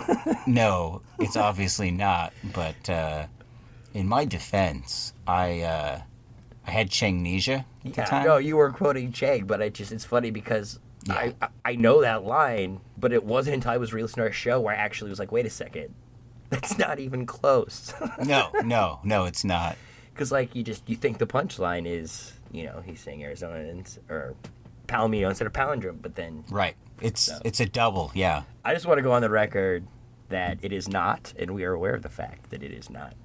No, it's obviously not, but uh, in my defense, I uh, I had Changnesia at the Yeah, time. no, you were quoting Chang, but I just it's funny because I, I I know that line, but it wasn't until I was re-listening to our show where I actually was like, wait a second, that's not even close. No, no, no, it's not. Because like you just you think the punchline is you know he's saying Arizona and, or Palomino instead of palindrome, but then Right. It's So. it's a double, yeah. I just want to go on the record that it is not, and we are aware of the fact that it is not.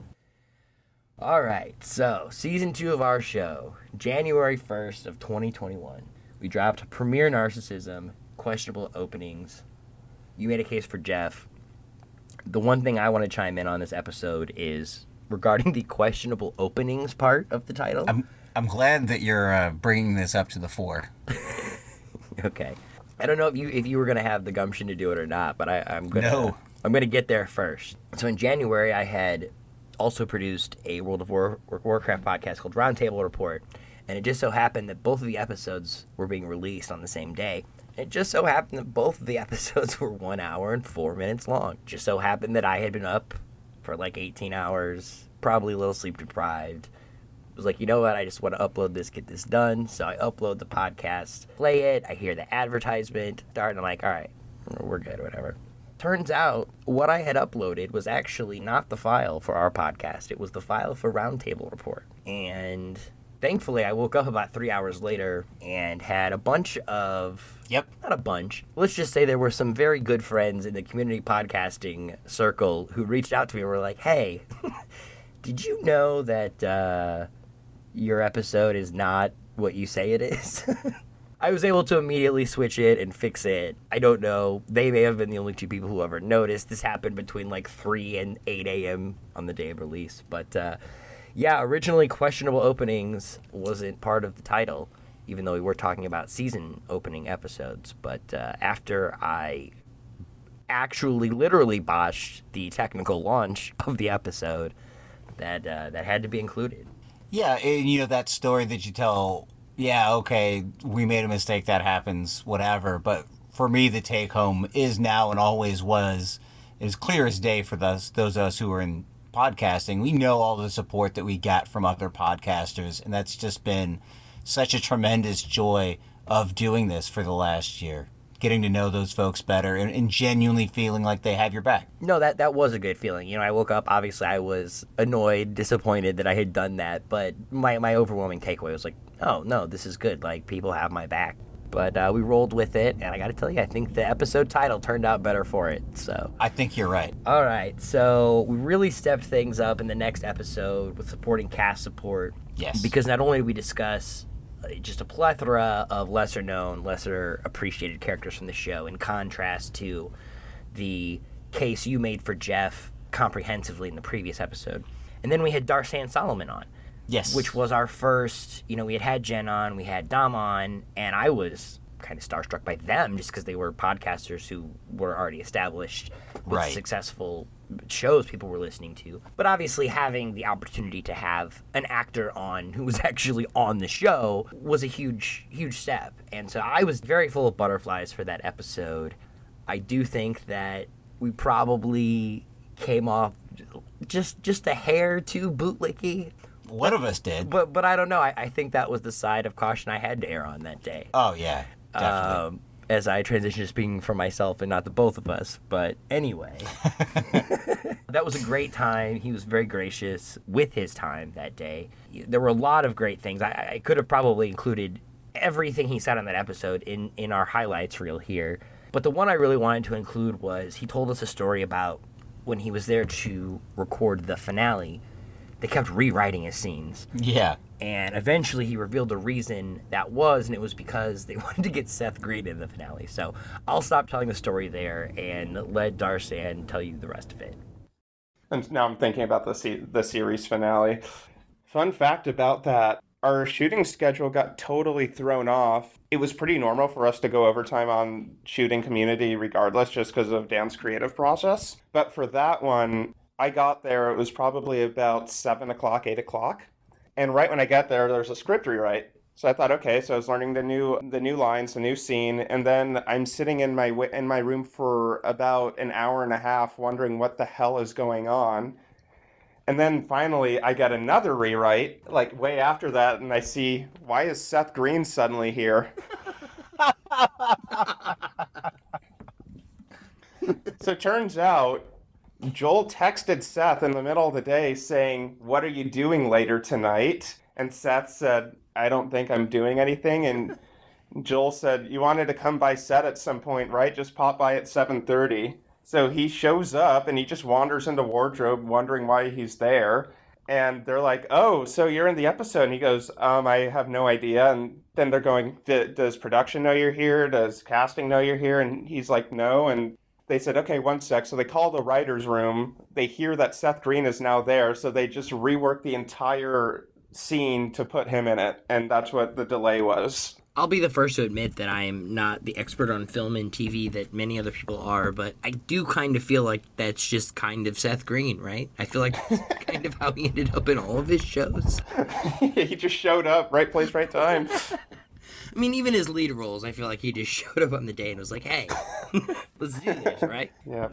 All right, so season two of our show, January first of twenty twenty-one. We dropped Premiere Narcissism, questionable openings. You made a case for Jeff. The one thing I want to chime in on this episode is regarding the questionable openings part of the title. I'm I'm glad that you're uh, bringing this up to the fore. Okay. I don't know if you if you were gonna have the gumption to do it or not, but I, I'm gonna No. I'm gonna get there first. So in January, I had also produced a World of War, Warcraft podcast called Roundtable Report, and it just so happened that both of the episodes were being released on the same day. It just so happened that both of the episodes were one hour and four minutes long. Just so happened that I had been up for like eighteen hours, probably a little sleep deprived. Was like, you know what, I just want to upload this, get this done. So I upload the podcast, play it, I hear the advertisement, start, and I'm like, all right, we're good, whatever. Turns out, what I had uploaded was actually not the file for our podcast. It was the file for Roundtable Report. And thankfully, I woke up about three hours later and had a bunch of... Yep. Not a bunch. Let's just say there were some very good friends in the community podcasting circle who reached out to me and were like, hey, did you know that... Uh, your episode is not what you say it is. I was able to immediately switch it and fix it. I don't know. They may have been the only two people who ever noticed. This happened between like three and eight a.m. on the day of release. But uh, yeah, originally Questionable Openings wasn't part of the title, even though we were talking about season opening episodes. But uh, after I actually literally botched the technical launch of the episode, that uh, that had to be included. Yeah, and you know that story that you tell, yeah, okay, we made a mistake, that happens, whatever, but for me the take home is now and always was, is clear as day for those, those of us who are in podcasting. We know all the support that we got from other podcasters, and that's just been such a tremendous joy of doing this for the last year. getting to know those folks better and, and genuinely feeling like they have your back. No, that that was a good feeling. You know, I woke up, obviously I was annoyed, disappointed that I had done that, but my, my overwhelming takeaway was like, oh, no, this is good. Like, people have my back. But uh, we rolled with it, and I got to tell you, I think the episode title turned out better for it. So I think you're right. All right, so we really stepped things up in the next episode with supporting cast support. Yes. Because not only do we discuss uh, just a plethora of lesser-known, lesser-appreciated characters from the show, in contrast to the case you made for Jeff comprehensively in the previous episode. And then we had Darsan Solomon on. Yes. Which was our first, you know, we had had Jen on, we had Dom on, and I was kind of starstruck by them just because they were podcasters who were already established with Right. successful shows people were listening to. But obviously having the opportunity to have an actor on who was actually on the show was a huge, huge step. And so I was very full of butterflies for that episode. I do think that we probably came off just just a hair too bootlicky. One of us did. But but I don't know. I, I think that was the side of caution I had to err on that day. Oh, yeah, definitely. Um, as I transition to speaking for myself and not the both of us. But anyway, that was a great time. He was very gracious with his time that day. There were a lot of great things. I, I could have probably included everything he said on that episode in, in our highlights reel here. But the one I really wanted to include was he told us a story about when he was there to record the finale. They kept rewriting his scenes. Yeah. And eventually he revealed the reason that was, and it was because they wanted to get Seth Green in the finale. So I'll stop telling the story there and let Darsan tell you the rest of it. And now I'm thinking about the se- the series finale. Fun fact about that, our shooting schedule got totally thrown off. It was pretty normal for us to go overtime on shooting Community regardless, just because of Dan's creative process. But for that one, I got there, it was probably about seven o'clock, eight o'clock. And right when I got there, there's a script rewrite. So I thought, okay, so I was learning the new the new lines, the new scene, and then I'm sitting in my in my room for about an hour and a half wondering what the hell is going on. And then finally I get another rewrite, like way after that, and I see, why is Seth Green suddenly here? So it turns out Joel texted Seth in the middle of the day saying, what are you doing later tonight? And Seth said, I don't think I'm doing anything. And Joel said, you wanted to come by set at some point, right? Just pop by at seven thirty. So he shows up and he just wanders into wardrobe wondering why he's there. And they're like, oh, so you're in the episode. And he goes, um, I have no idea. And then they're going, does production know you're here? Does casting know you're here? And he's like, no. And they said, okay, one sec. So they call the writer's room. They hear that Seth Green is now there. So they just rework the entire scene to put him in it. And that's what the delay was. I'll be the first to admit that I am not the expert on film and T V that many other people are, but I do kind of feel like that's just kind of Seth Green, right? I feel like that's kind of how he ended up in all of his shows. He just showed up, right place, right time. I mean, even his lead roles, I feel like he just showed up on the day and was like, hey, let's do this, right? Yeah.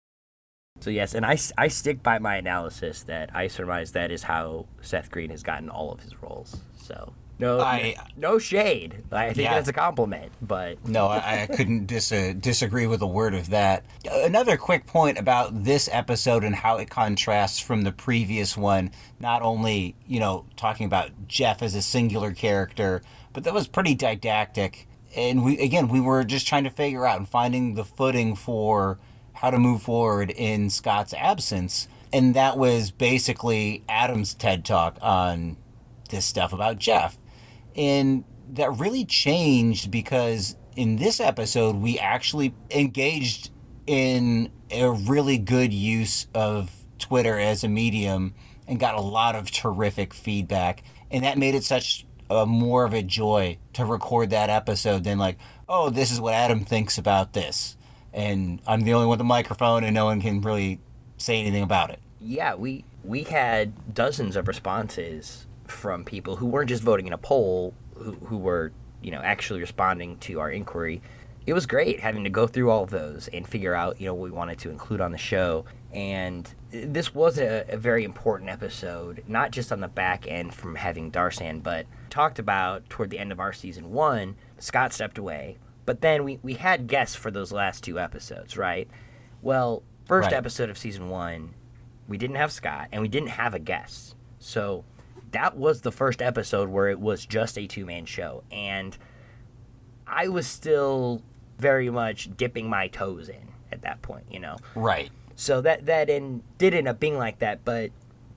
So yes, and I, I stick by my analysis that I surmise that is how Seth Green has gotten all of his roles. So no, I, no shade. I think yeah. that's a compliment, but No, I, I couldn't dis- uh, disagree with a word of that. Another quick point about this episode and how it contrasts from the previous one, not only, you know, talking about Jeff as a singular character, but that was pretty didactic. And we again, we were just trying to figure out and finding the footing for how to move forward in Scott's absence. And that was basically Adam's TED Talk on this stuff about Jeff. And that really changed because in this episode, we actually engaged in a really good use of Twitter as a medium and got a lot of terrific feedback. And that made it such a more of a joy to record that episode than like, oh, this is what Adam thinks about this. And I'm the only one with a microphone and no one can really say anything about it. Yeah, we we had dozens of responses from people who weren't just voting in a poll, who, who were, you know, actually responding to our inquiry. It was great having to go through all of those and figure out, you know, what we wanted to include on the show. And this was a, a very important episode, not just on the back end from having Darsan, but talked about toward the end of our season one, Scott stepped away, But then we, we had guests for those last two episodes, right? Well, first Right. episode of season one, we didn't have Scott, and we didn't have a guest. So that was the first episode where it was just a two-man show. And I was still very much dipping my toes in at that point, you know? Right. So that, that in, did end up being like that, but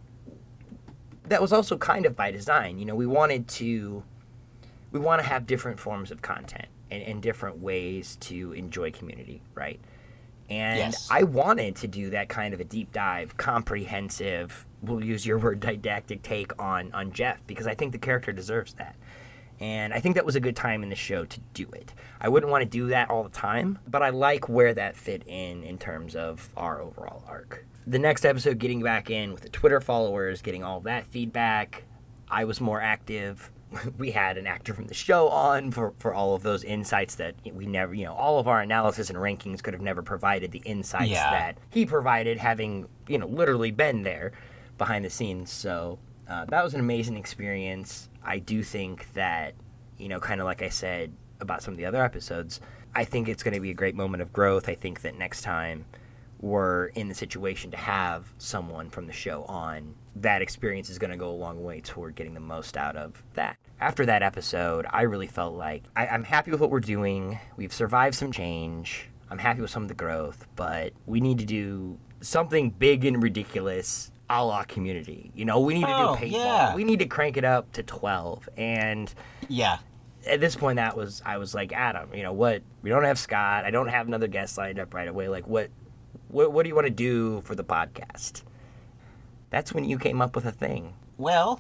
that was also kind of by design. You know, we wanted to, we want to have different forms of content and, and different ways to enjoy Community, right? And Yes. I wanted to do that kind of a deep dive, comprehensive, we'll use your word, didactic take on, on Jeff, because I think the character deserves that. And I think that was a good time in the show to do it. I wouldn't want to do that all the time, but I like where that fit in in terms of our overall arc. The next episode, getting back in with the Twitter followers, getting all that feedback, I was more active. We had an actor from the show on for, for all of those insights that we never, you know, all of our analysis and rankings could have never provided the insights Yeah. that he provided, having, you know, literally been there behind the scenes. So uh, that was an amazing experience. I do think that, you know, kind of like I said about some of the other episodes, I think it's going to be a great moment of growth. I think that next time we're in the situation to have someone from the show on, that experience is going to go a long way toward getting the most out of that. After that episode, I really felt like I, I'm happy with what we're doing. We've survived some change. I'm happy with some of the growth, but we need to do something big and ridiculous a la Community. You know, we need to Oh, do paintball. yeah. We need to crank it up to twelve. And Yeah. at this point, that was, I was like, Adam, you know what? We don't have Scott. I don't have another guest lined up right away. Like, what, what, what do you want to do for the podcast? That's when you came up with a thing. Well,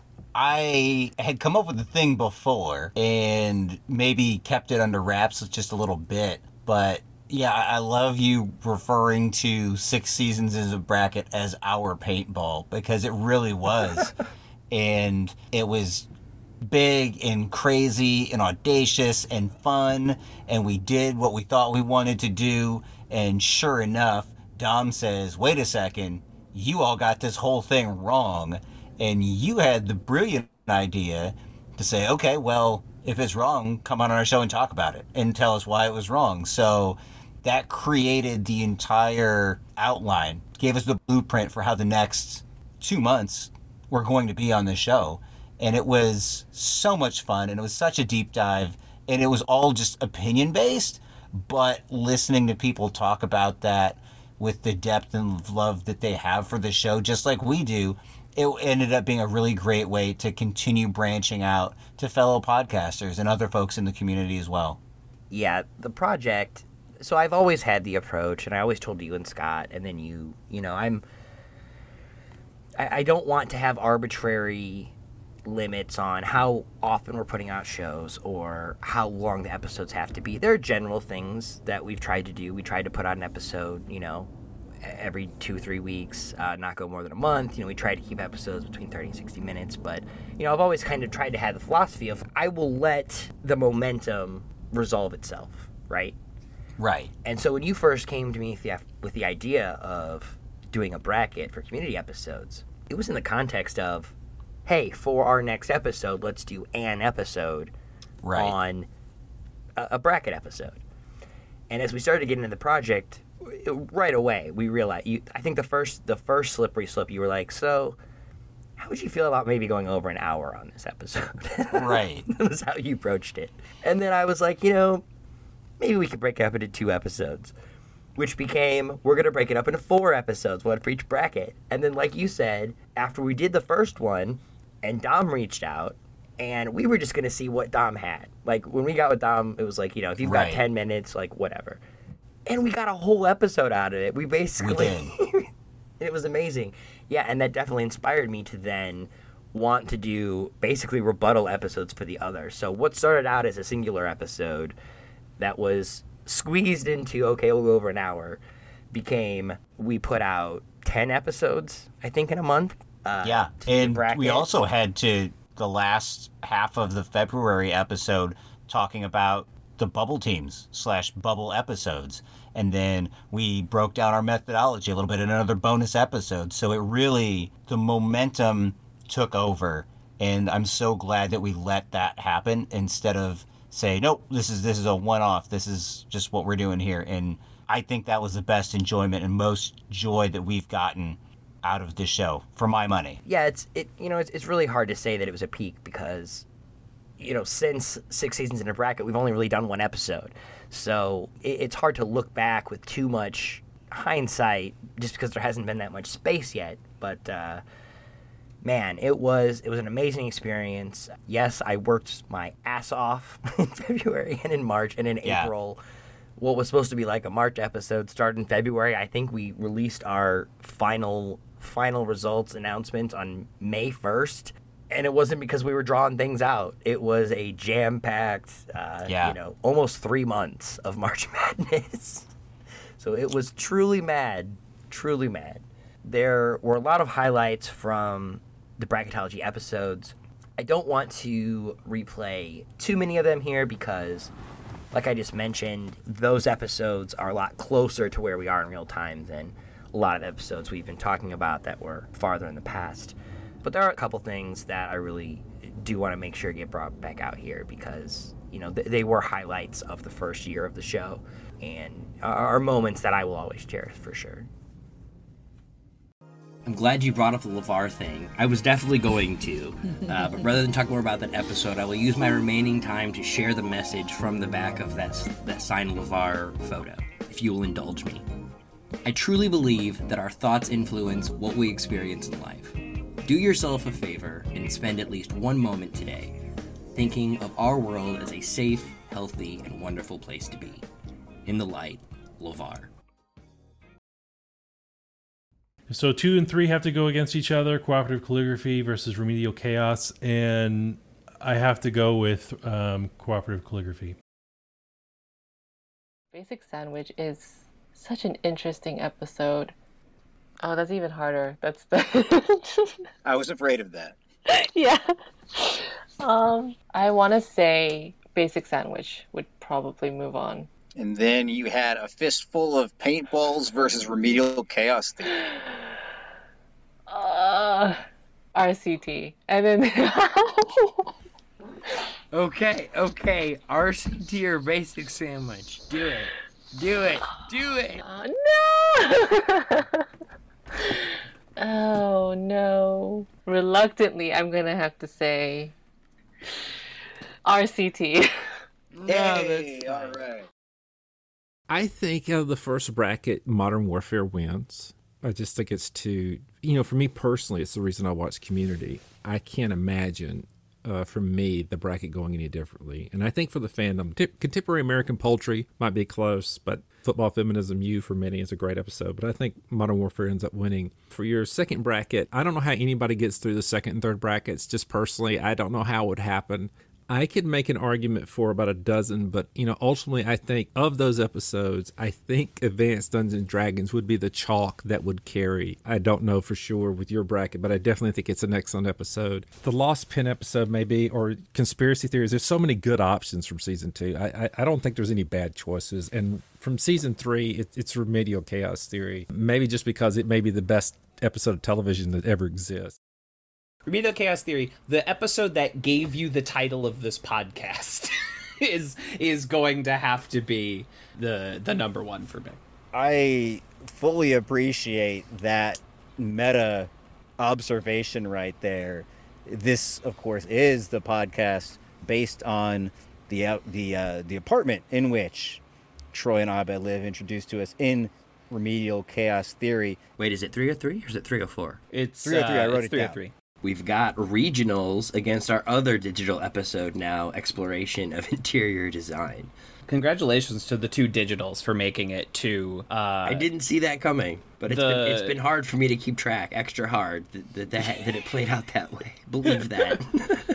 I had come up with the thing before and maybe kept it under wraps just a little bit. But yeah, I I love you referring to six seasons as a bracket as our paintball, because it really was. And it was big and crazy and audacious and fun. And we did what we thought we wanted to do. And sure enough, Dom says, wait a second, you all got this whole thing wrong. And you had the brilliant idea to say, okay, well, if it's wrong, come on our show and talk about it and tell us why it was wrong. So that created the entire outline, gave us the blueprint for how the next two months were going to be on the show. And it was so much fun, and it was such a deep dive, and it was all just opinion based, but listening to people talk about that with the depth and love that they have for the show, just like we do, it ended up being a really great way to continue branching out to fellow podcasters and other folks in the community as well. Yeah, the project. So I've always had the approach, and I always told you and Scott, and then you, you know, I'm, I, I don't want to have arbitrary limits on how often we're putting out shows or how long the episodes have to be. There are general things that we've tried to do. We tried to put out an episode, you know, every two, three weeks, uh, not go more than a month. You know, we try to keep episodes between thirty and sixty minutes, but, you know, I've always kind of tried to have the philosophy of I will let the momentum resolve itself, right? Right. And so when you first came to me with the, with the idea of doing a bracket for community episodes, it was in the context of, hey, for our next episode, let's do an episode Right. on a, a bracket episode. And as we started to get into the project, it, right away we realized. You, I think the first the first slippery slope, you were like, so how would you feel about maybe going over an hour on this episode? Right. That was how you approached it. And then I was like, you know, maybe we could break it up into two episodes, which became, we're going to break it up into four episodes, one for each bracket. And then, like you said, after we did the first one, and Dom reached out, and we were just going to see what Dom had. Like, when we got with Dom, it was like, you know, if you've Right. got ten minutes, like, whatever. And we got a whole episode out of it. We basically... We did. It was amazing. Yeah, and that definitely inspired me to then want to do basically rebuttal episodes for the others. So what started out as a singular episode that was squeezed into, okay, we'll go over an hour, became, we put out ten episodes, I think, in a month. Uh, Yeah, to do the and we bracket. also had to, the last half of the February episode, talking about the bubble teams slash bubble episodes. And then we broke down our methodology a little bit in another bonus episode. So it really, the momentum took over. And I'm so glad that we let that happen instead of say, nope, this is this is a one-off. This is just what we're doing here. And I think that was the best enjoyment and most joy that we've gotten out of this show for my money. Yeah, it's it you know it's, it's really hard to say that it was a peak because, you know, since six seasons in a bracket, we've only really done one episode, so it, it's hard to look back with too much hindsight just because there hasn't been that much space yet. But uh, man, it was it was an amazing experience. Yes, I worked my ass off in February and in March and in Yeah. April. What was supposed to be like a March episode started in February. I think we released our final final results announcement on May first, and it wasn't because we were drawing things out. It was a jam-packed, uh, Yeah. you know, almost three months of March Madness. So it was truly mad, truly mad. There were a lot of highlights from the bracketology episodes. I don't want to replay too many of them here because, like I just mentioned, those episodes are a lot closer to where we are in real time than a lot of episodes we've been talking about that were farther in the past. But there are a couple things that I really do want to make sure get brought back out here because, you know, th- they were highlights of the first year of the show and are moments that I will always cherish for sure. I'm glad you brought up the LeVar thing. I was definitely going to, uh, but rather than talk more about that episode, I will use my remaining time to share the message from the back of that, that signed LeVar photo, if you will indulge me. I truly believe that our thoughts influence what we experience in life. Do yourself a favor and spend at least one moment today thinking of our world as a safe, healthy, and wonderful place to be. In the light, LeVar. So two and three have to go against each other, Cooperative Calligraphy versus Remedial Chaos, and I have to go with um, Cooperative Calligraphy. Basic Sandwich is such an interesting episode. Oh, that's even harder. That's the... I was afraid of that. Yeah. Um, I want to say Basic Sandwich would probably move on. And then you had a fistful of paintballs versus Remedial Chaos Theory. Uh, R C T. And then... Okay, okay. R C T or Basic Sandwich. Do it. Do it. Do it. Oh, no! Oh, no. Reluctantly, I'm going to have to say R C T. No, that's all right. I think out of the first bracket, Modern Warfare wins. I just think it's too, you know, for me personally, it's the reason I watch Community. I can't imagine, uh, for me, the bracket going any differently. And I think for the fandom, t- Contemporary American Poultry might be close, but Football Feminism U for many is a great episode. But I think Modern Warfare ends up winning. For your second bracket, I don't know how anybody gets through the second and third brackets. Just personally, I don't know how it would happen. I could make an argument for about a dozen, but, you know, ultimately I think of those episodes, I think Advanced Dungeons and Dragons would be the chalk that would carry. I don't know for sure with your bracket, but I definitely think it's an excellent episode. The Lost Pen episode maybe, or Conspiracy Theories. There's so many good options from season two. I I, I don't think there's any bad choices. And from season three, it, it's Remedial Chaos Theory. Maybe just because it may be the best episode of television that ever exists. Remedial Chaos Theory, the episode that gave you the title of this podcast, is is going to have to be the the number one for me. I fully appreciate that meta observation right there. This, of course, is the podcast based on the uh, the uh, the apartment in which Troy and Abed live, introduced to us in Remedial Chaos Theory. Wait, is it three oh three or is it three oh four? It's three oh three. Uh, I wrote it it down. three. We've got regionals against our other digital episode now, Exploration of Interior Design. Congratulations to the two digitals for making it to... Uh, I didn't see that coming, but it's, the... been, it's been hard for me to keep track, extra hard, that, that, that, that it played out that way. Believe that.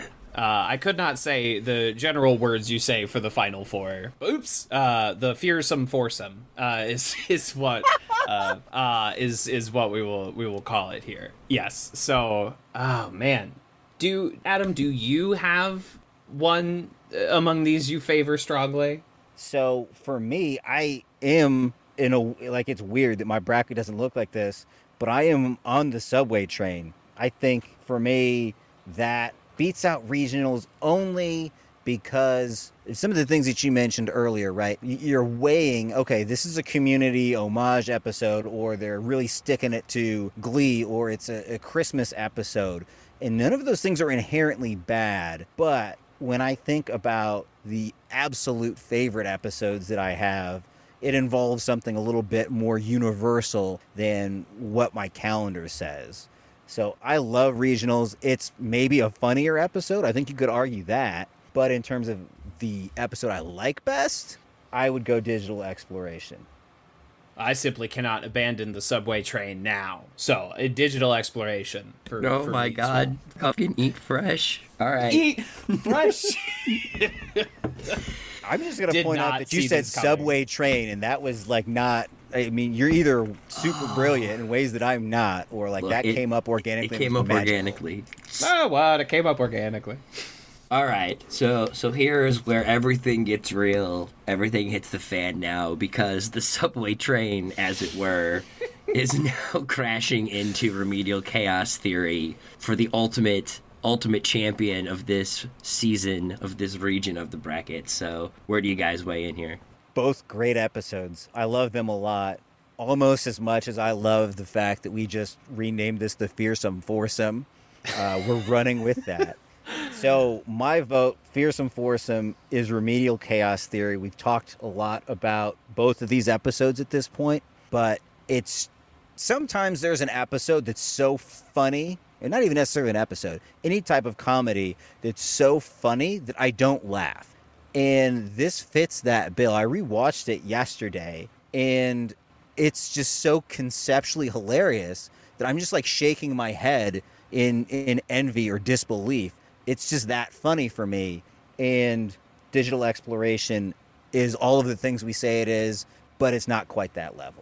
Uh, I could not say the general words you say for the final four. Oops. Uh, the fearsome foursome uh, is is what uh, uh, is is what we will we will call it here. Yes. So, oh man, do Adam, do you have one among these you favor strongly? So for me, I am in a like it's weird that my bracket doesn't look like this, but I am on the subway train. I think for me that beats out regionals only because some of the things that you mentioned earlier, right? You're weighing, okay, this is a Community homage episode, or they're really sticking it to Glee, or it's a, a Christmas episode. And none of those things are inherently bad. But when I think about the absolute favorite episodes that I have, it involves something a little bit more universal than what my calendar says. So I love regionals. It's maybe a funnier episode. I think you could argue that. But in terms of the episode I like best, I would go Digital Exploration. I simply cannot abandon the subway train now. So, a Digital Exploration. For, oh for my me. god. Fucking eat fresh. All right. Eat fresh. I'm just going to Did point out not that you see said this coming. subway train, and that was like not, I mean, you're either super brilliant in ways that I'm not, or like Look, that it- came up organically. It came was up magical. organically. Oh, what? It came up organically. All right, so so here's where everything gets real. Everything hits the fan now because the subway train, as it were, is now crashing into Remedial Chaos Theory for the ultimate ultimate champion of this season, of this region of the bracket. So where do you guys weigh in here? Both great episodes. I love them a lot. Almost as much as I love the fact that we just renamed this the Fearsome Foursome. Uh, we're running with that. So my vote, Fearsome Foursome, is Remedial Chaos Theory. We've talked a lot about both of these episodes at this point, but it's sometimes there's an episode that's so funny, and not even necessarily an episode, any type of comedy that's so funny that I don't laugh. And this fits that bill. I rewatched it yesterday, and it's just so conceptually hilarious that I'm just like shaking my head in in envy or disbelief. It's just that funny for me. And Digital Exploration is all of the things we say it is, but it's not quite that level.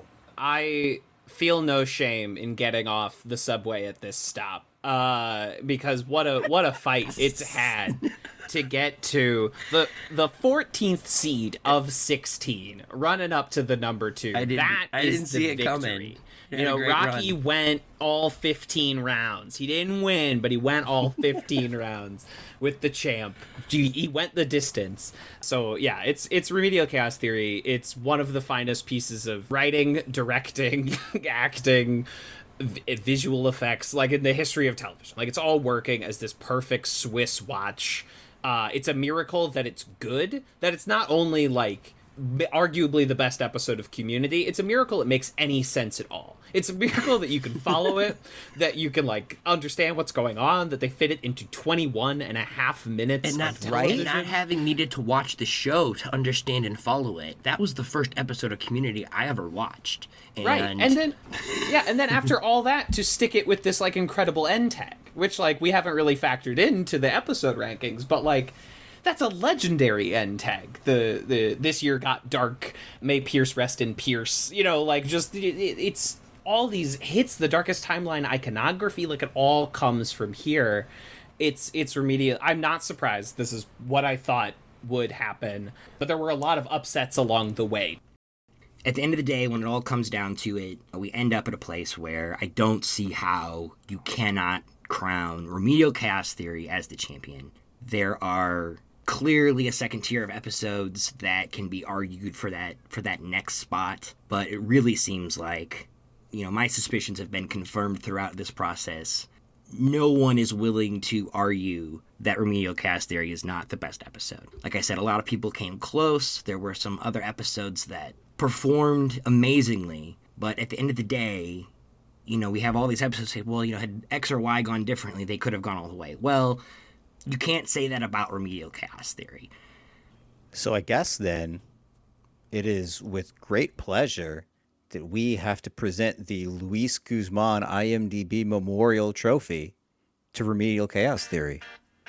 I feel no shame in getting off the subway at this stop. Uh, because what a what a fight it's had to get to the the fourteenth seed of sixteen, running up to the number two. I didn't- that I is didn't the see it victory. coming. He You had a know, great Rocky run. went all fifteen rounds. He didn't win, but he went all fifteen rounds with the champ. He he went the distance. So yeah, it's it's Remedial Chaos Theory. It's one of the finest pieces of writing, directing, acting, v- visual effects, like in the history of television. Like it's all working as this perfect Swiss watch. Uh, it's a miracle that it's good. That it's not only like arguably the best episode of Community. It's a miracle it makes any sense at all. It's a miracle that you can follow it, that you can like understand what's going on, that they fit it into twenty-one and a half minutes And not, of television. not having needed to watch the show to understand and follow it. That was the first episode of Community I ever watched. And Right, and then, yeah, and then after all that, to stick it with this, like, incredible end tag, which, like, we haven't really factored into the episode rankings, but, like, that's a legendary end tag. The, the This Year Got Dark, May Pierce Rest in Pierce, you know, like, just, it, it's all these hits, the Darkest Timeline iconography, like, it all comes from here. It's, it's Remedial. I'm not surprised. This is what I thought would happen, but there were a lot of upsets along the way. At the end of the day, when it all comes down to it, we end up at a place where I don't see how you cannot crown Remedial Chaos Theory as the champion. There are clearly a second tier of episodes that can be argued for that for that next spot, but it really seems like, you know, my suspicions have been confirmed throughout this process. No one is willing to argue that Remedial Chaos Theory is not the best episode. Like I said, a lot of people came close. There were some other episodes that performed amazingly, but at the end of the day, you know, we have all these episodes say, well, you know, had X or Y gone differently, they could have gone all the way. Well, you can't say that about Remedial Chaos Theory. So I guess then it is with great pleasure that we have to present the Luis Guzman I M D B Memorial Trophy to Remedial Chaos Theory.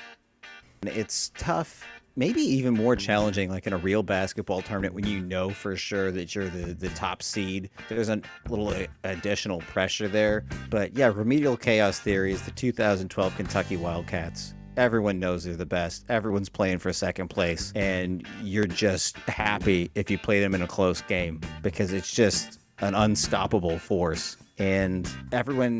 And it's tough, maybe even more challenging, like in a real basketball tournament when you know for sure that you're the, the top seed. There's a little uh, additional pressure there. But yeah, Remedial Chaos Theory is the two thousand twelve Kentucky Wildcats. Everyone knows they're the best. Everyone's playing for second place. And you're just happy if you play them in a close game because it's just an unstoppable force. And everyone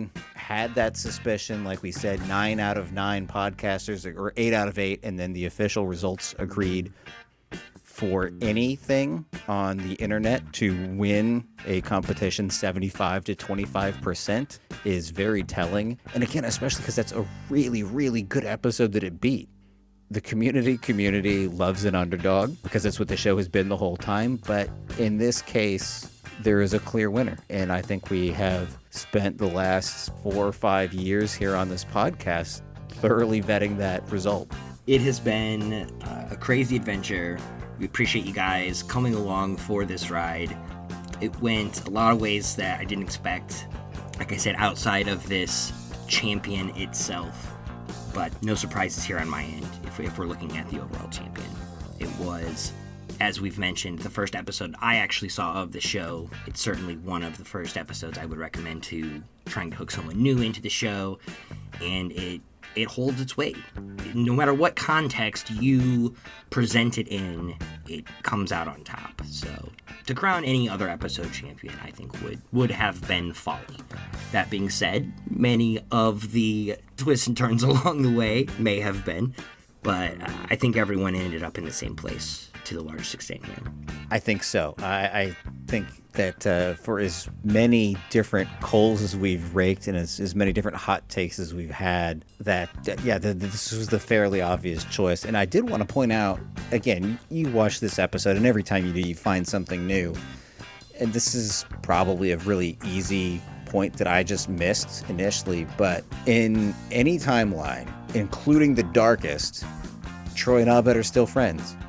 had that suspicion. Like we said, nine out of nine podcasters, or eight out of eight, and then the official results agreed for anything on the internet to win a competition seventy-five to twenty-five percent is very telling. And again, especially because that's a really, really good episode that it beat. The community community loves an underdog because that's what the show has been the whole time. But in this case, there is a clear winner. And I think we have spent the last four or five years here on this podcast thoroughly vetting that result. It has been uh, a crazy adventure. We appreciate you guys coming along for this ride. It went a lot of ways that I didn't expect. Like I said, outside of this champion itself. But no surprises here on my end if, if we're looking at the overall champion. It was, as we've mentioned, the first episode I actually saw of the show. It's certainly one of the first episodes I would recommend to trying to hook someone new into the show. And it it holds its weight. No matter what context you present it in, it comes out on top. So to crown any other episode champion, I think would, would have been folly. That being said, many of the twists and turns along the way may have been, but I think everyone ended up in the same place to the largest extent here. I think so. I, I think that uh, for as many different coals as we've raked and as, as many different hot takes as we've had, that, uh, yeah, the, this was the fairly obvious choice. And I did want to point out, again, you watch this episode, and every time you do, you find something new. And this is probably a really easy point that I just missed initially, but in any timeline, including the darkest, Troy and Abed are still friends.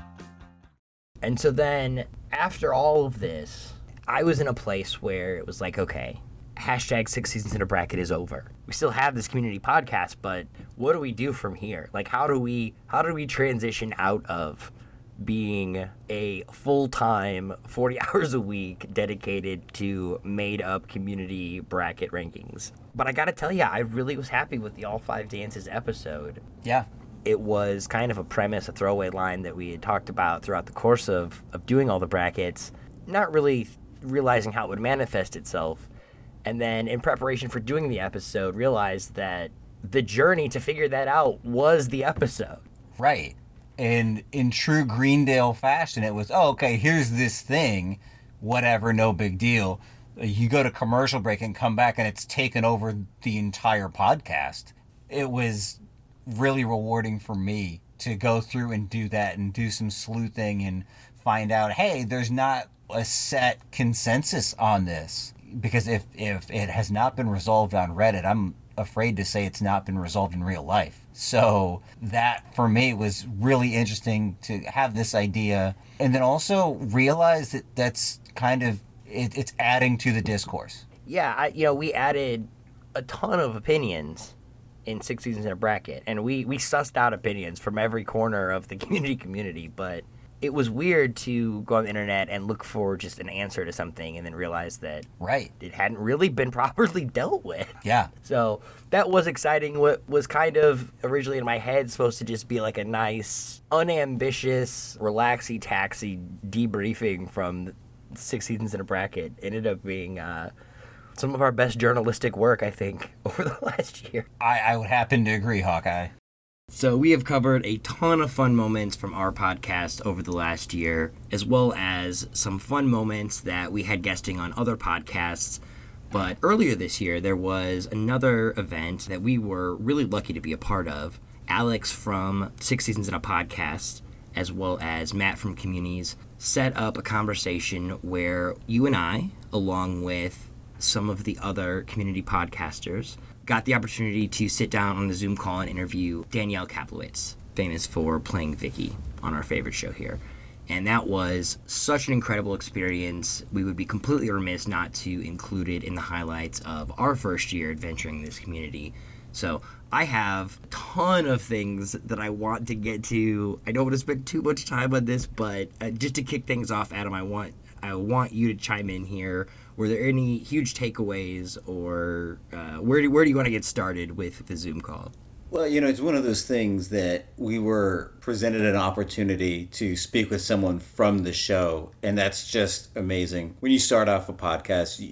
And so then, after all of this, I was in a place where it was like, okay, hashtag six seasons in a bracket is over. We still have this community podcast, but what do we do from here? Like, how do we, how do we transition out of being a full-time, forty hours a week dedicated to made-up community bracket rankings? But I gotta tell you, I really was happy with the All Five Dances episode. Yeah. It was kind of a premise, a throwaway line that we had talked about throughout the course of, of doing all the brackets, not really realizing how it would manifest itself. And then in preparation for doing the episode, realized that the journey to figure that out was the episode. Right. And in true Greendale fashion, it was, oh, okay, here's this thing, whatever, no big deal. You go to commercial break and come back and it's taken over the entire podcast. It was really rewarding for me to go through and do that and do some sleuthing and find out, hey, there's not a set consensus on this. Because if, if it has not been resolved on Reddit, I'm afraid to say it's not been resolved in real life. So that, for me, was really interesting to have this idea and then also realize that that's kind of, it, it's adding to the discourse. Yeah, I, you know, we added a ton of opinions in Six Seasons in a Bracket, and we, we sussed out opinions from every corner of the community community, but it was weird to go on the internet and look for just an answer to something and then realize that right, it hadn't really been properly dealt with. Yeah. So that was exciting. What was kind of originally in my head supposed to just be like a nice, unambitious, relaxy taxi debriefing from Six Seasons in a Bracket ended up being uh, some of our best journalistic work, I think, over the last year. I, I would happen to agree, Hawkeye. So we have covered a ton of fun moments from our podcast over the last year, as well as some fun moments that we had guesting on other podcasts. But earlier this year, there was another event that we were really lucky to be a part of. Alex from Six Seasons in a Podcast, as well as Matt from Communities, set up a conversation where you and I, along with some of the other community podcasters, got the opportunity to sit down on the Zoom call and interview Danielle Kaplowitz, famous for playing Vicky on our favorite show here. And that was such an incredible experience. We would be completely remiss not to include it in the highlights of our first year adventuring this community. So I have a ton of things that I want to get to. I don't want to spend too much time on this, but uh, just to kick things off, Adam, I want I want you to chime in here. Were there any huge takeaways, or uh, where do where do you want to get started with the Zoom call? Well, you know, it's one of those things that we were presented an opportunity to speak with someone from the show, and that's just amazing. When you start off a podcast, you,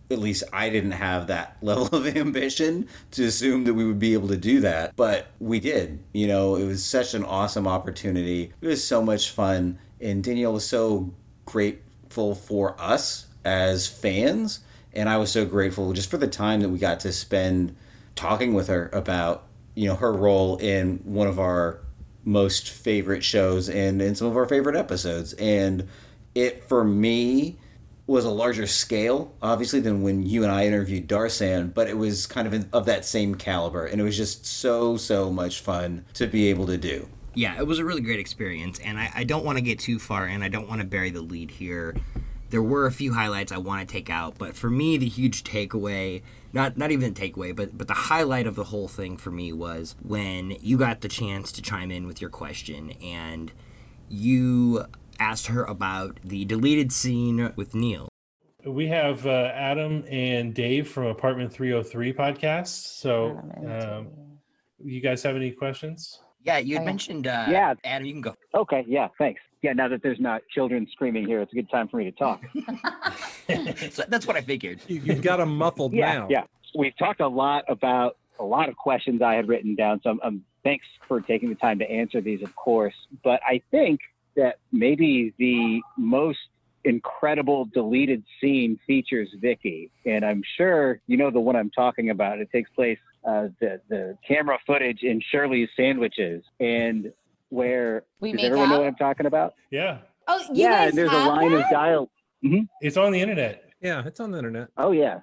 at least I didn't have that level of ambition to assume that we would be able to do that, but we did. You know, it was such an awesome opportunity. It was so much fun, and Danielle was so grateful for us as fans, and I was so grateful just for the time that we got to spend talking with her about, you know, her role in one of our most favorite shows and in some of our favorite episodes. And it, for me, was a larger scale, obviously, than when you and I interviewed Darsan, but it was kind of in, of that same caliber, and it was just so, so much fun to be able to do. Yeah, it was a really great experience, and I, I don't want to get too far, and I don't want to bury the lead here. There were a few highlights I want to take out, but for me, the huge takeaway, not not even takeaway, but, but the highlight of the whole thing for me was when you got the chance to chime in with your question, and you asked her about the deleted scene with Neil. We have uh, Adam and Dave from Apartment three oh three podcast. So, um, you guys have any questions? Yeah, you had mentioned. Uh, yeah, Adam, you can go. Okay, yeah, thanks. Yeah, now that there's not children screaming here, it's a good time for me to talk. So that's what I figured. You've got them muffled yeah, now. Yeah, we've talked a lot about a lot of questions I had written down. So, um, thanks for taking the time to answer these, of course. But I think that maybe the most incredible deleted scene features Vicky, and I'm sure you know the one I'm talking about. It takes place uh, the the camera footage in Shirley's Sandwiches, and where We does make everyone know out? what I'm talking about? Yeah. Oh, you yeah, guys and there's have a line that? of dial. Mhm. It's on the internet. Yeah, it's on the internet. Oh yeah.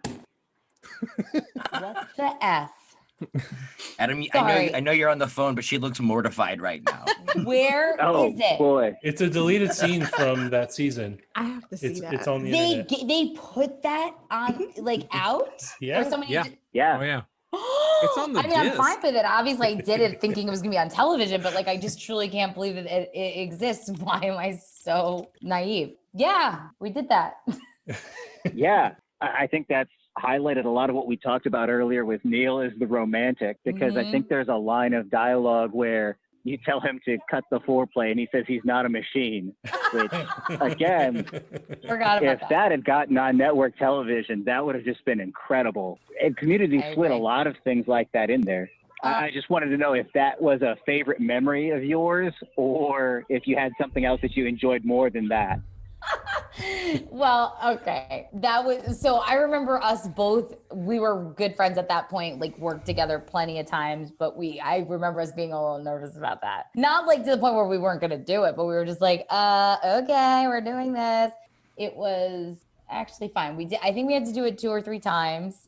What the F? Adam, I know, Sorry. I know you're on the phone, but she looks mortified right now. Where is Oh it? boy. It's a deleted scene from that season. I have to see It's that. it's on the They internet. g- they put that on like out? Yeah. Or somebody Yeah. did- Yeah. Oh, yeah. It's on the I mean, I'm disc. fine with it. Obviously, I did it thinking it was gonna be on television, but like, I just truly can't believe that it, it exists. Why am I so naive? Yeah, we did that. Yeah, I I think that's highlighted a lot of what we talked about earlier with Neil as the romantic, because I Mhm. think there's a line of dialogue where you tell him to cut the foreplay and he says he's not a machine, which again, Forgot about if that. that had gotten on network television, that would have just been incredible. And Community I slid a agree. lot of things like that in there. Uh, I I just wanted to know if that was a favorite memory of yours, or if you had something else that you enjoyed more than that. Well, okay. That was so I remember us both, we were good friends at that point, like worked together plenty of times, but we I remember us being a little nervous about that. Not like to the point where we weren't gonna do it, but we were just like, uh, okay, we're doing this. It was actually fine. We did I think we had to do it two or three times.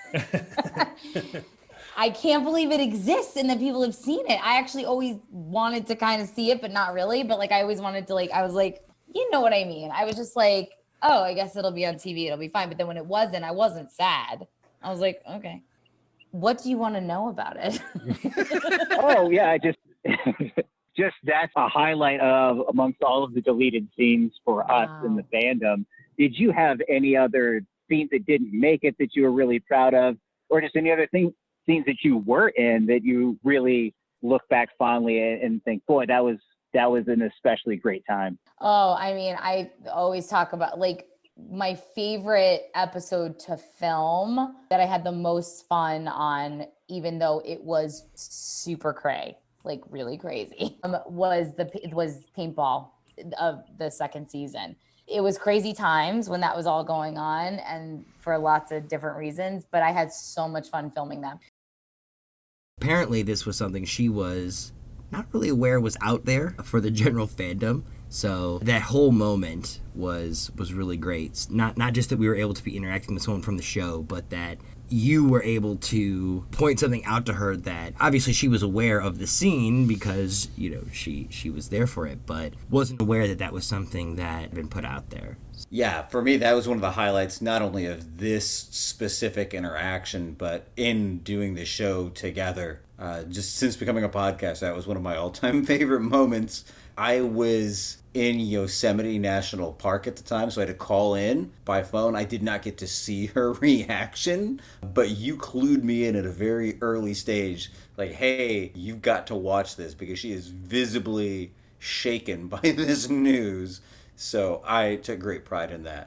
I can't believe it exists and that people have seen it. I actually always wanted to kind of see it, but not really. But like I always wanted to like I was like, you know what I mean? I was just like, oh, I guess it'll be on T V. It'll be fine. But then when it wasn't, I wasn't sad. I was like, okay. What do you want to know about it? Oh yeah, I just just that's a highlight of amongst all of the deleted scenes for us in the fandom. Did you have any other scenes that didn't make it that you were really proud of, or just any other thing scenes that you were in that you really look back fondly and, and think, boy, that was that was an especially great time? Oh, I mean, I always talk about like my favorite episode to film that I had the most fun on, even though it was super cray, like really crazy, um, was the was paintball of the second season. It was crazy times when that was all going on, and for lots of different reasons, but I had so much fun filming them. Apparently, this was something she was not really aware was out there for the general fandom. So that whole moment was was really great. Not not just that we were able to be interacting with someone from the show, but that you were able to point something out to her that obviously she was aware of the scene because, you know, she she was there for it, but wasn't aware that that was something that had been put out there. Yeah, for me, that was one of the highlights, not only of this specific interaction, but in doing the show together. Uh, just since becoming a podcast, that was one of my all-time favorite moments. I was in Yosemite National Park at the time, so I had to call in by phone. I did not get to see her reaction, but you clued me in at a very early stage. Like, hey, you've got to watch this, because she is visibly shaken by this news. So I took great pride in that.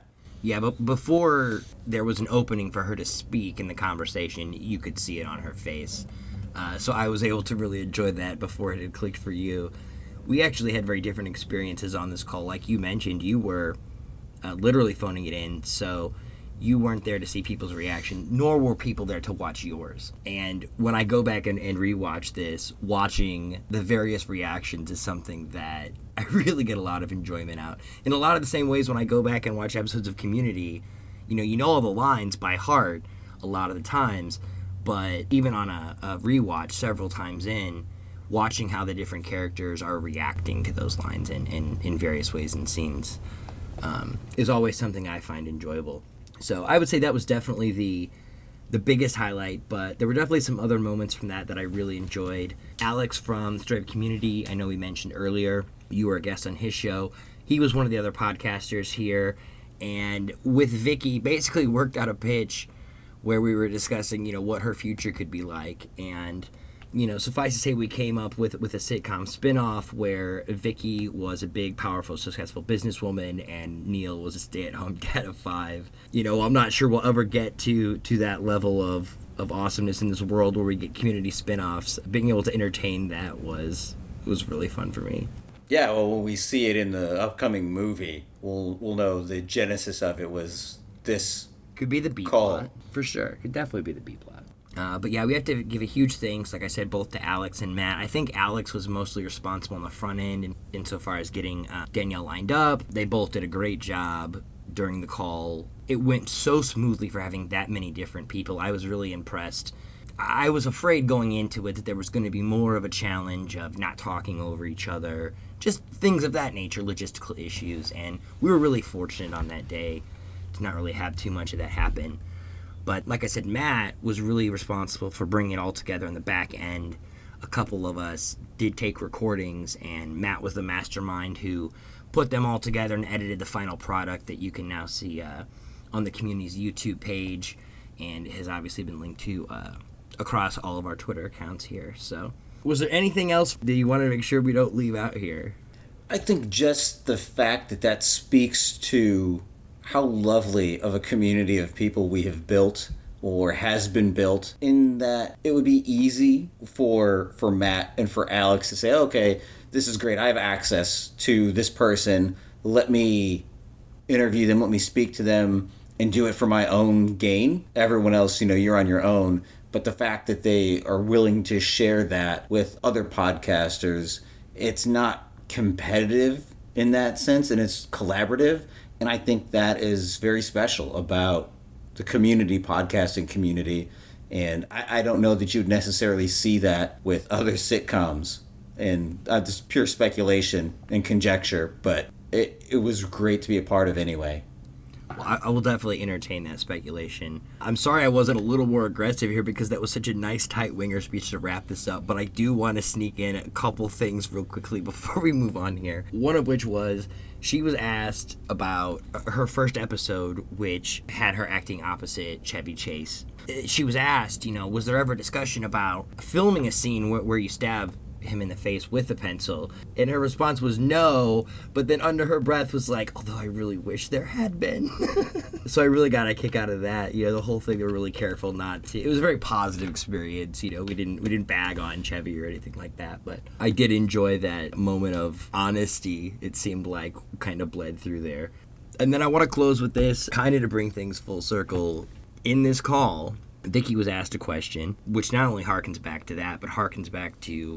Yeah, but before there was an opening for her to speak in the conversation, you could see it on her face. Uh, so I was able to really enjoy that before it had clicked for you. We actually had very different experiences on this call. Like you mentioned, you were uh, literally phoning it in, so you weren't there to see people's reaction, nor were people there to watch yours. And when I go back and, and rewatch this, watching the various reactions is something that I really get a lot of enjoyment out. In a lot of the same ways when I go back and watch episodes of Community, you know, you know all the lines by heart a lot of the times, but even on a, a rewatch several times in, watching how the different characters are reacting to those lines in, in, in various ways and scenes um, is always something I find enjoyable. So I would say that was definitely the the biggest highlight, but there were definitely some other moments from that that I really enjoyed. Alex from the Straight Up Community, I know we mentioned earlier, you were a guest on his show. He was one of the other podcasters here, and with Vicky, basically worked out a pitch where we were discussing, you know, what her future could be like, and you know, suffice to say, we came up with with a sitcom spinoff where Vicky was a big, powerful, successful businesswoman, and Neil was a stay-at-home dad of five. You know, I'm not sure we'll ever get to to that level of of awesomeness in this world where we get Community spinoffs. Being able to entertain that was was really fun for me. Yeah, well, when we see it in the upcoming movie, we'll we'll know the genesis of it was this. Could be the B call. plot for sure. Could definitely be the B plot. Uh, but yeah, we have to give a huge thanks, like I said, both to Alex and Matt. I think Alex was mostly responsible on the front end in, insofar as getting uh, Danielle lined up. They both did a great job during the call. It went so smoothly for having that many different people. I was really impressed. I was afraid going into it that there was going to be more of a challenge of not talking over each other, just things of that nature, logistical issues. And we were really fortunate on that day to not really have too much of that happen. But like I said, Matt was really responsible for bringing it all together in the back end. A couple of us did take recordings, and Matt was the mastermind who put them all together and edited the final product that you can now see uh, on the community's YouTube page, and has obviously been linked to uh, across all of our Twitter accounts here. So, was there anything else that you wanted to make sure we don't leave out here? I think just the fact that that speaks to how lovely of a community of people we have built or has been built, in that it would be easy for for Matt and for Alex to say, okay, this is great, I have access to this person, let me interview them, let me speak to them and do it for my own gain. Everyone else, you know, you're on your own. But the fact that they are willing to share that with other podcasters, it's not competitive in that sense, and it's collaborative. And I think that is very special about the community, podcasting community. And I, I don't know that you'd necessarily see that with other sitcoms. And uh, just pure speculation and conjecture, but it, it was great to be a part of anyway. Well, I, I will definitely entertain that speculation. I'm sorry I wasn't a little more aggressive here because that was such a nice, tight winger speech to wrap this up, but I do want to sneak in a couple things real quickly before we move on here. One of which was she was asked about her first episode, which had her acting opposite Chevy Chase. She was asked, you know, was there ever a discussion about filming a scene where, where you stab him in the face with a pencil? And her response was no, but then under her breath was like, although I really wish there had been. So I really got a kick out of that. You know, the whole thing, they were really careful not to. It was a very positive experience. You know, we didn't we didn't bag on Chevy or anything like that, but I did enjoy that moment of honesty. It seemed like kind of bled through there. And then I want to close with this, kind of to bring things full circle. In this call, Vicky was asked a question, which not only harkens back to that, but harkens back to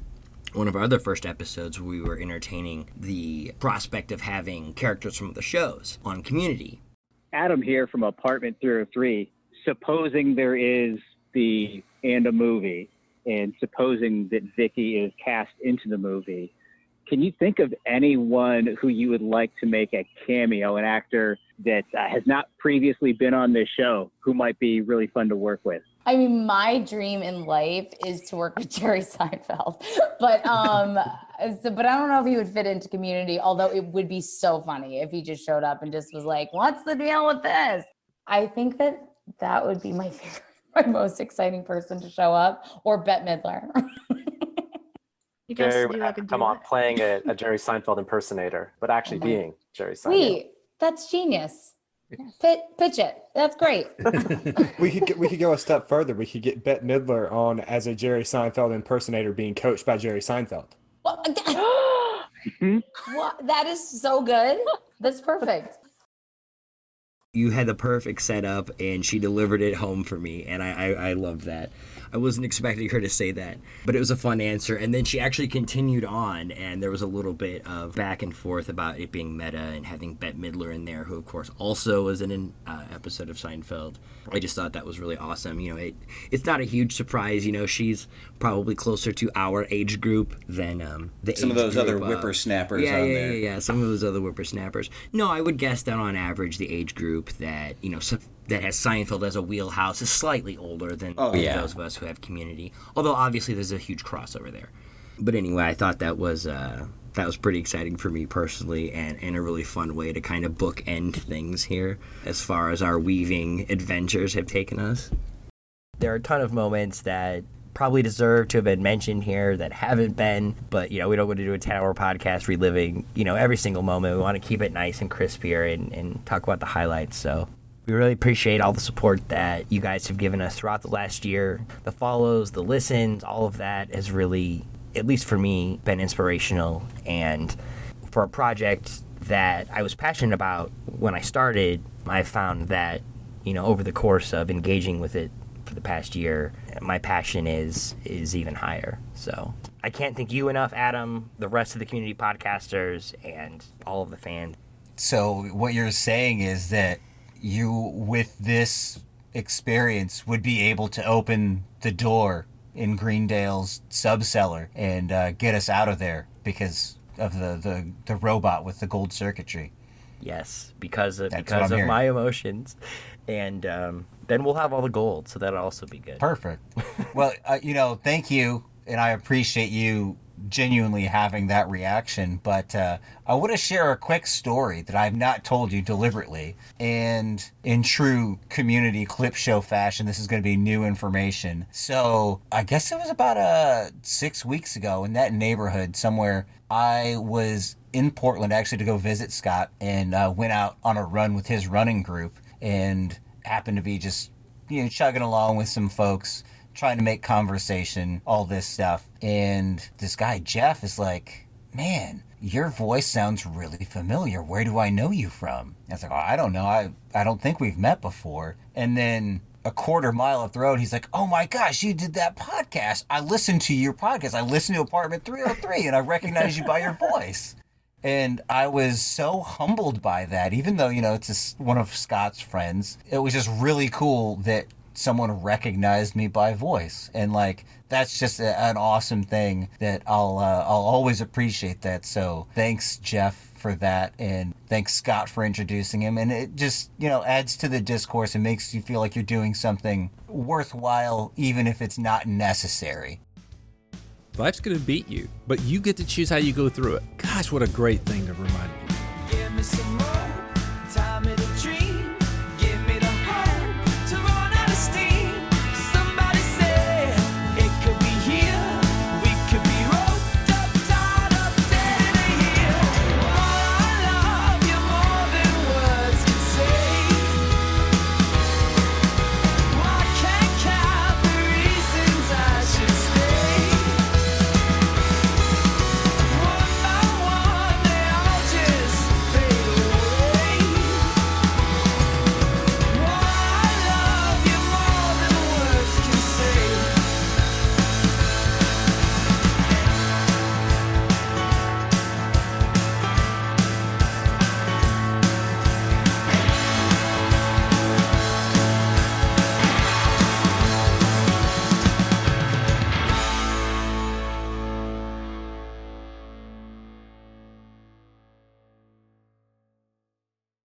one of our other first episodes where we were entertaining the prospect of having characters from the shows on Community. Adam here from Apartment three oh three. Supposing there is the and a movie, and supposing that Vicky is cast into the movie, can you think of anyone who you would like to make a cameo, an actor that uh, has not previously been on this show, who might be really fun to work with? I mean, my dream in life is to work with Jerry Seinfeld, but um, so, but I don't know if he would fit into Community. Although it would be so funny if he just showed up and just was like, "What's the deal with this?" I think that that would be my favorite, my most exciting person to show up, or Bette Midler. You guys Jerry would have to come on playing a, a Jerry Seinfeld impersonator, but actually oh being Jerry Seinfeld. Wait, that's genius. Pitch, pitch it. That's great. We could get, we could go a step further. We could get Bette Midler on as a Jerry Seinfeld impersonator, being coached by Jerry Seinfeld. Well, again, what? That is so good. That's perfect. You had the perfect setup, and she delivered it home for me, and I, I, I love that. I wasn't expecting her to say that, but it was a fun answer. And then she actually continued on, and there was a little bit of back and forth about it being meta and having Bette Midler in there, who, of course, also was in an uh, episode of Seinfeld. I just thought that was really awesome. You know, it it's not a huge surprise. You know, she's probably closer to our age group than um, the Some age of those group other of- whippersnappers yeah, on yeah, there. Yeah, yeah, some of those other whippersnappers. No, I would guess that on average, the age group that, you know, so, that has Seinfeld as a wheelhouse is slightly older than Oh, yeah. those of us who have Community. Although obviously there's a huge crossover there. But anyway, I thought that was uh, that was pretty exciting for me personally, and, and a really fun way to kind of bookend things here as far as our weaving adventures have taken us. There are a ton of moments that probably deserve to have been mentioned here that haven't been, but, you know, we don't want to do a ten-hour podcast reliving, you know, every single moment. We want to keep it nice and crisp here and, and talk about the highlights, so... We really appreciate all the support that you guys have given us throughout the last year. The follows, the listens, all of that has really, at least for me, been inspirational. And for a project that I was passionate about when I started, I found that, you know, over the course of engaging with it for the past year, my passion is is even higher. So I can't thank you enough, Adam, the rest of the community podcasters, and all of the fans. So what you're saying is that you, with this experience, would be able to open the door in Greendale's subcellar and uh, get us out of there because of the, the, the robot with the gold circuitry. Yes, because of, That's because what I'm of hearing. my emotions. And um, then we'll have all the gold, so that'll also be good. Perfect. Well, uh, you know, thank you, and I appreciate you genuinely having that reaction, but uh, I want to share a quick story that I've not told you deliberately, and in true community clip show fashion, this is going to be new information. So I guess it was about uh, six weeks ago in that neighborhood somewhere, I was in Portland actually to go visit Scott, and uh, went out on a run with his running group, and happened to be just, you know, chugging along with some folks, trying to make conversation, all this stuff. And this guy, Jeff, is like, man, your voice sounds really familiar. Where do I know you from? I was like, oh, I don't know. I, I don't think we've met before. And then a quarter mile up the road, he's like, oh my gosh, you did that podcast. I listened to your podcast. I listened to Apartment three oh three, and I recognize you by your voice. And I was so humbled by that, even though, you know, it's just one of Scott's friends. It was just really cool that someone recognized me by voice, and like that's just a, an awesome thing that I'll uh, I'll always appreciate that. So thanks, Jeff, for that, and thanks, Scott, for introducing him. And it just, you know, adds to the discourse and makes you feel like you're doing something worthwhile, even if it's not necessary. Life's going to beat you, but you get to choose how you go through it. Gosh, what a great thing to remind me.